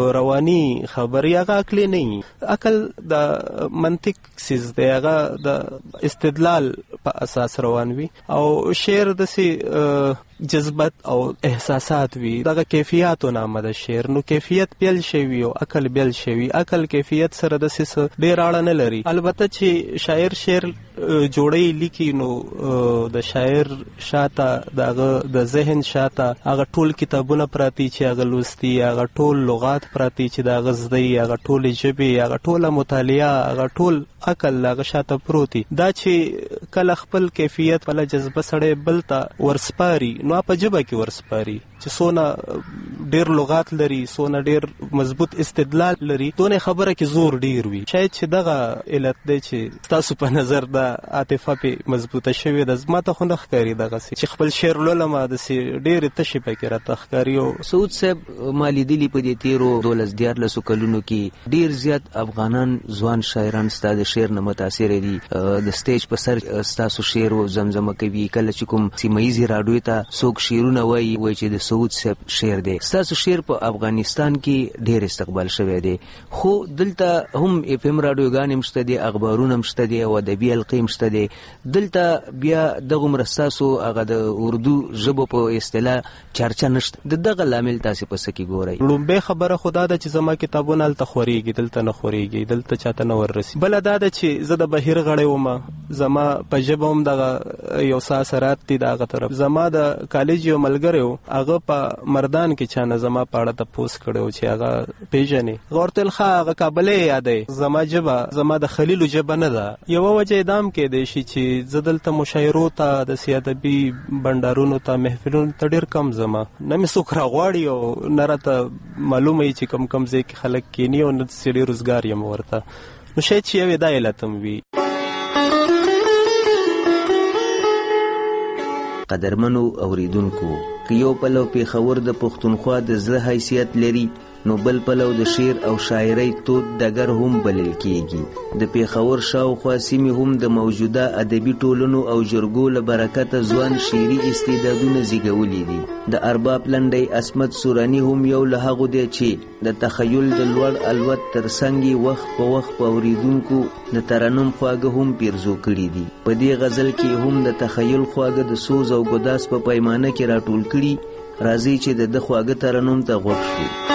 رواني خبرې، هغه عقلي نه وي. عقل د منطق څیز دی، هغه د استدلال په اساس روان وي. او شعر داسې جذبت او احساسات وي. دغه کیفیاتو نامه د شعر. نو کیفیت بیل شوي او عقل بیل شوي. عقل کیفیت سره داسې ډېر اړه نه لري. البته چې شاعر شعر جوړی لیکي نو د شاعر شاته دغه د ذهن شاته هغه ټول کتابونه پراتی چې هغه لوستي، هغه ټول لغات پراتی چې د غزدي، هغه ټول ژبې، هغه ټول مطالعه، هغه ټول عقل هغه شاته پروتي. دا چې کله خپل کیفیت ولا جذبه سړی بل ته ورسپاري نو په ژبه کې ورسپاري چې څونه ډېر لغات لري، څونه ډېر مضبوط استدلال لري، دونه خبره کې زور ډېر وي. شاید چې دغه علت دی چې تاسو په نظر د عاطفه په مضبوطه شوې ده. زما ته خو نه ښکاري دغسې چې خپل شعر لولم داسې ډېرې تشې پکې راته ښکاري. او سعود صاحب ما لیدلي په دې تېرو 12-14 کلونو کې ډېر زیات افغانان ځوان شاعران ستا د شعر نه متاثره دي. د سټیج په سر ستاسو شعر و زمزمه کوي. کله چې کوم سیمه ییزې راډیو ته څوک شعرونه وایي چې د سعود صاحب شعر دی. ستاسو شعر په افغانستان کې ډېر استقبال شوی دی، خو دلته هم اف ام راډیوګانې هم شته دي، اخبارونه هم شته دي او ادبي حلقې هم شته دي. دلته بیا دغومره ستاسو هغه د اردو ژبو په اصطلاح چرچا نشته. د دغه لامل تاسې په څه کې ګورئ؟ لومبۍ خبره خو دا ده چې زما کتابونه هلته خورېږي، دلته نه خورېږي، دلته چاته نه وررسي. بله دا ده چې زه د بهیر غړی وم، زما په ژبه هم دغه یو څه اثرات دي د هغه طرف. زما د کالج یو ملګری و، هغه په مردان کې چا نه زما په اړه تپوس کړی و چې هغه پیژنې. ورته ویل ښه هغه کابلی یادی، زما ژبه زما د خلیلو ژبه نه ده. یوه وجه دا هم کیدی شي چې زه دلته مشاعرو ته، داسې ادبي بنډارونو ته، محفلونو ته ډېر کم ځم. نه مې څوک راغواړي او نه راته معلومه وي چې کم ځای کې خلک کیني او نه داسې ډېر روزګار یم ورته. نو شاید چې یو یې دا علت هم وي. قدرمنو اوریدونکو، که یو پلو پېښور د پښتونخوا د زړه حیثیت لري نو بل پلو د شعر او شاعرۍ تود ډګر هم بلل کیږي. د پېښور شاوخوا سیمې هم د موجوده ادبي ټولنو او جرګو له برکته ځوان شعري استعدادونه زیږولي دي. د ارباب لنډۍ عصمت سوراني هم یو له هغو دی چې د تخیل د لوړ الوت ترڅنګ وخت په وخت په اوریدونکو د ترنم خواږه هم پیرزو کړي دي. په دې غزل کې هم د تخیل خواږه د سوز او ګداس په پیمانه کې راټول کړي. راځي چې د خواږه ترنم ته غوږ شو.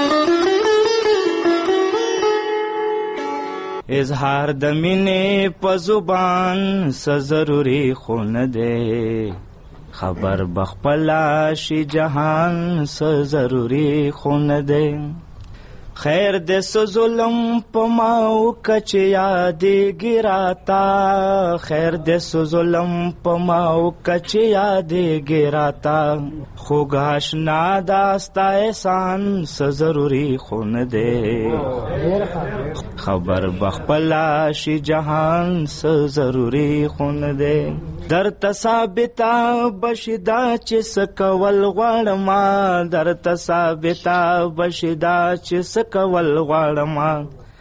اظهار د مینې په زبان څه ضروري خو نه دی، خبر بخپلا شي جهان څه ضروري خو نه دی. خیر دې څه ظلم په ما وکړه چې یادېږي راته، خیر دې څه ظلم په ما وکړه چې یادېږي راته. خوږ اشنا دا ستا احسان څه ضروري خو نه دی، خبر بخپلا شي جهان څه ضروري خو نه دی. درته ثابته بشي دا چې څه کول غواړمه، درته ثابته بشي دا چې څه کول غواړمه.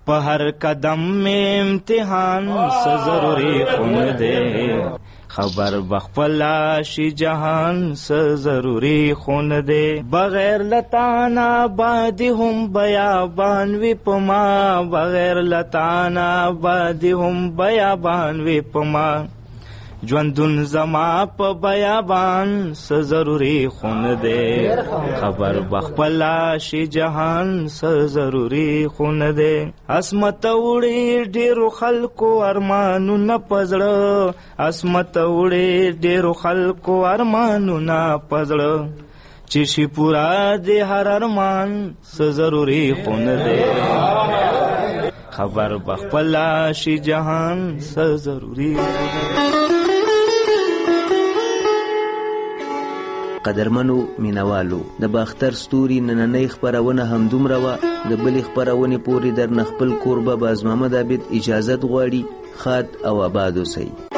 په هر قدم میں امتحان څه ضروري خو نه دی خبر بخپلا شي جهان څه ضروري خو نه دی بغیر لتانا بادي هم بیابان وي پما بغیر لتانا بادي هم بیابان وي پما ژوندون زما په بیابان څه ضروري خو نه دی خبر بخپلا شي جهان څه ضروري خو نه دی عصمت وړي ډېرو خلکو ارمانونه په زړه عصمت وړي ډېرو خلکو ارمانونه په زړه چې شي پورا د هر ارمان څه ضروري خو نه دی خبر بخپلا شي جهان څه ضروري قدرمنو مینوالو د باختر ستوري نننۍ خپرونه همدومره وه د بلې خپرونې پورې در نه خپل کوربه باز محمد عابد اجازت غواړي ښاد او آباد اوسئ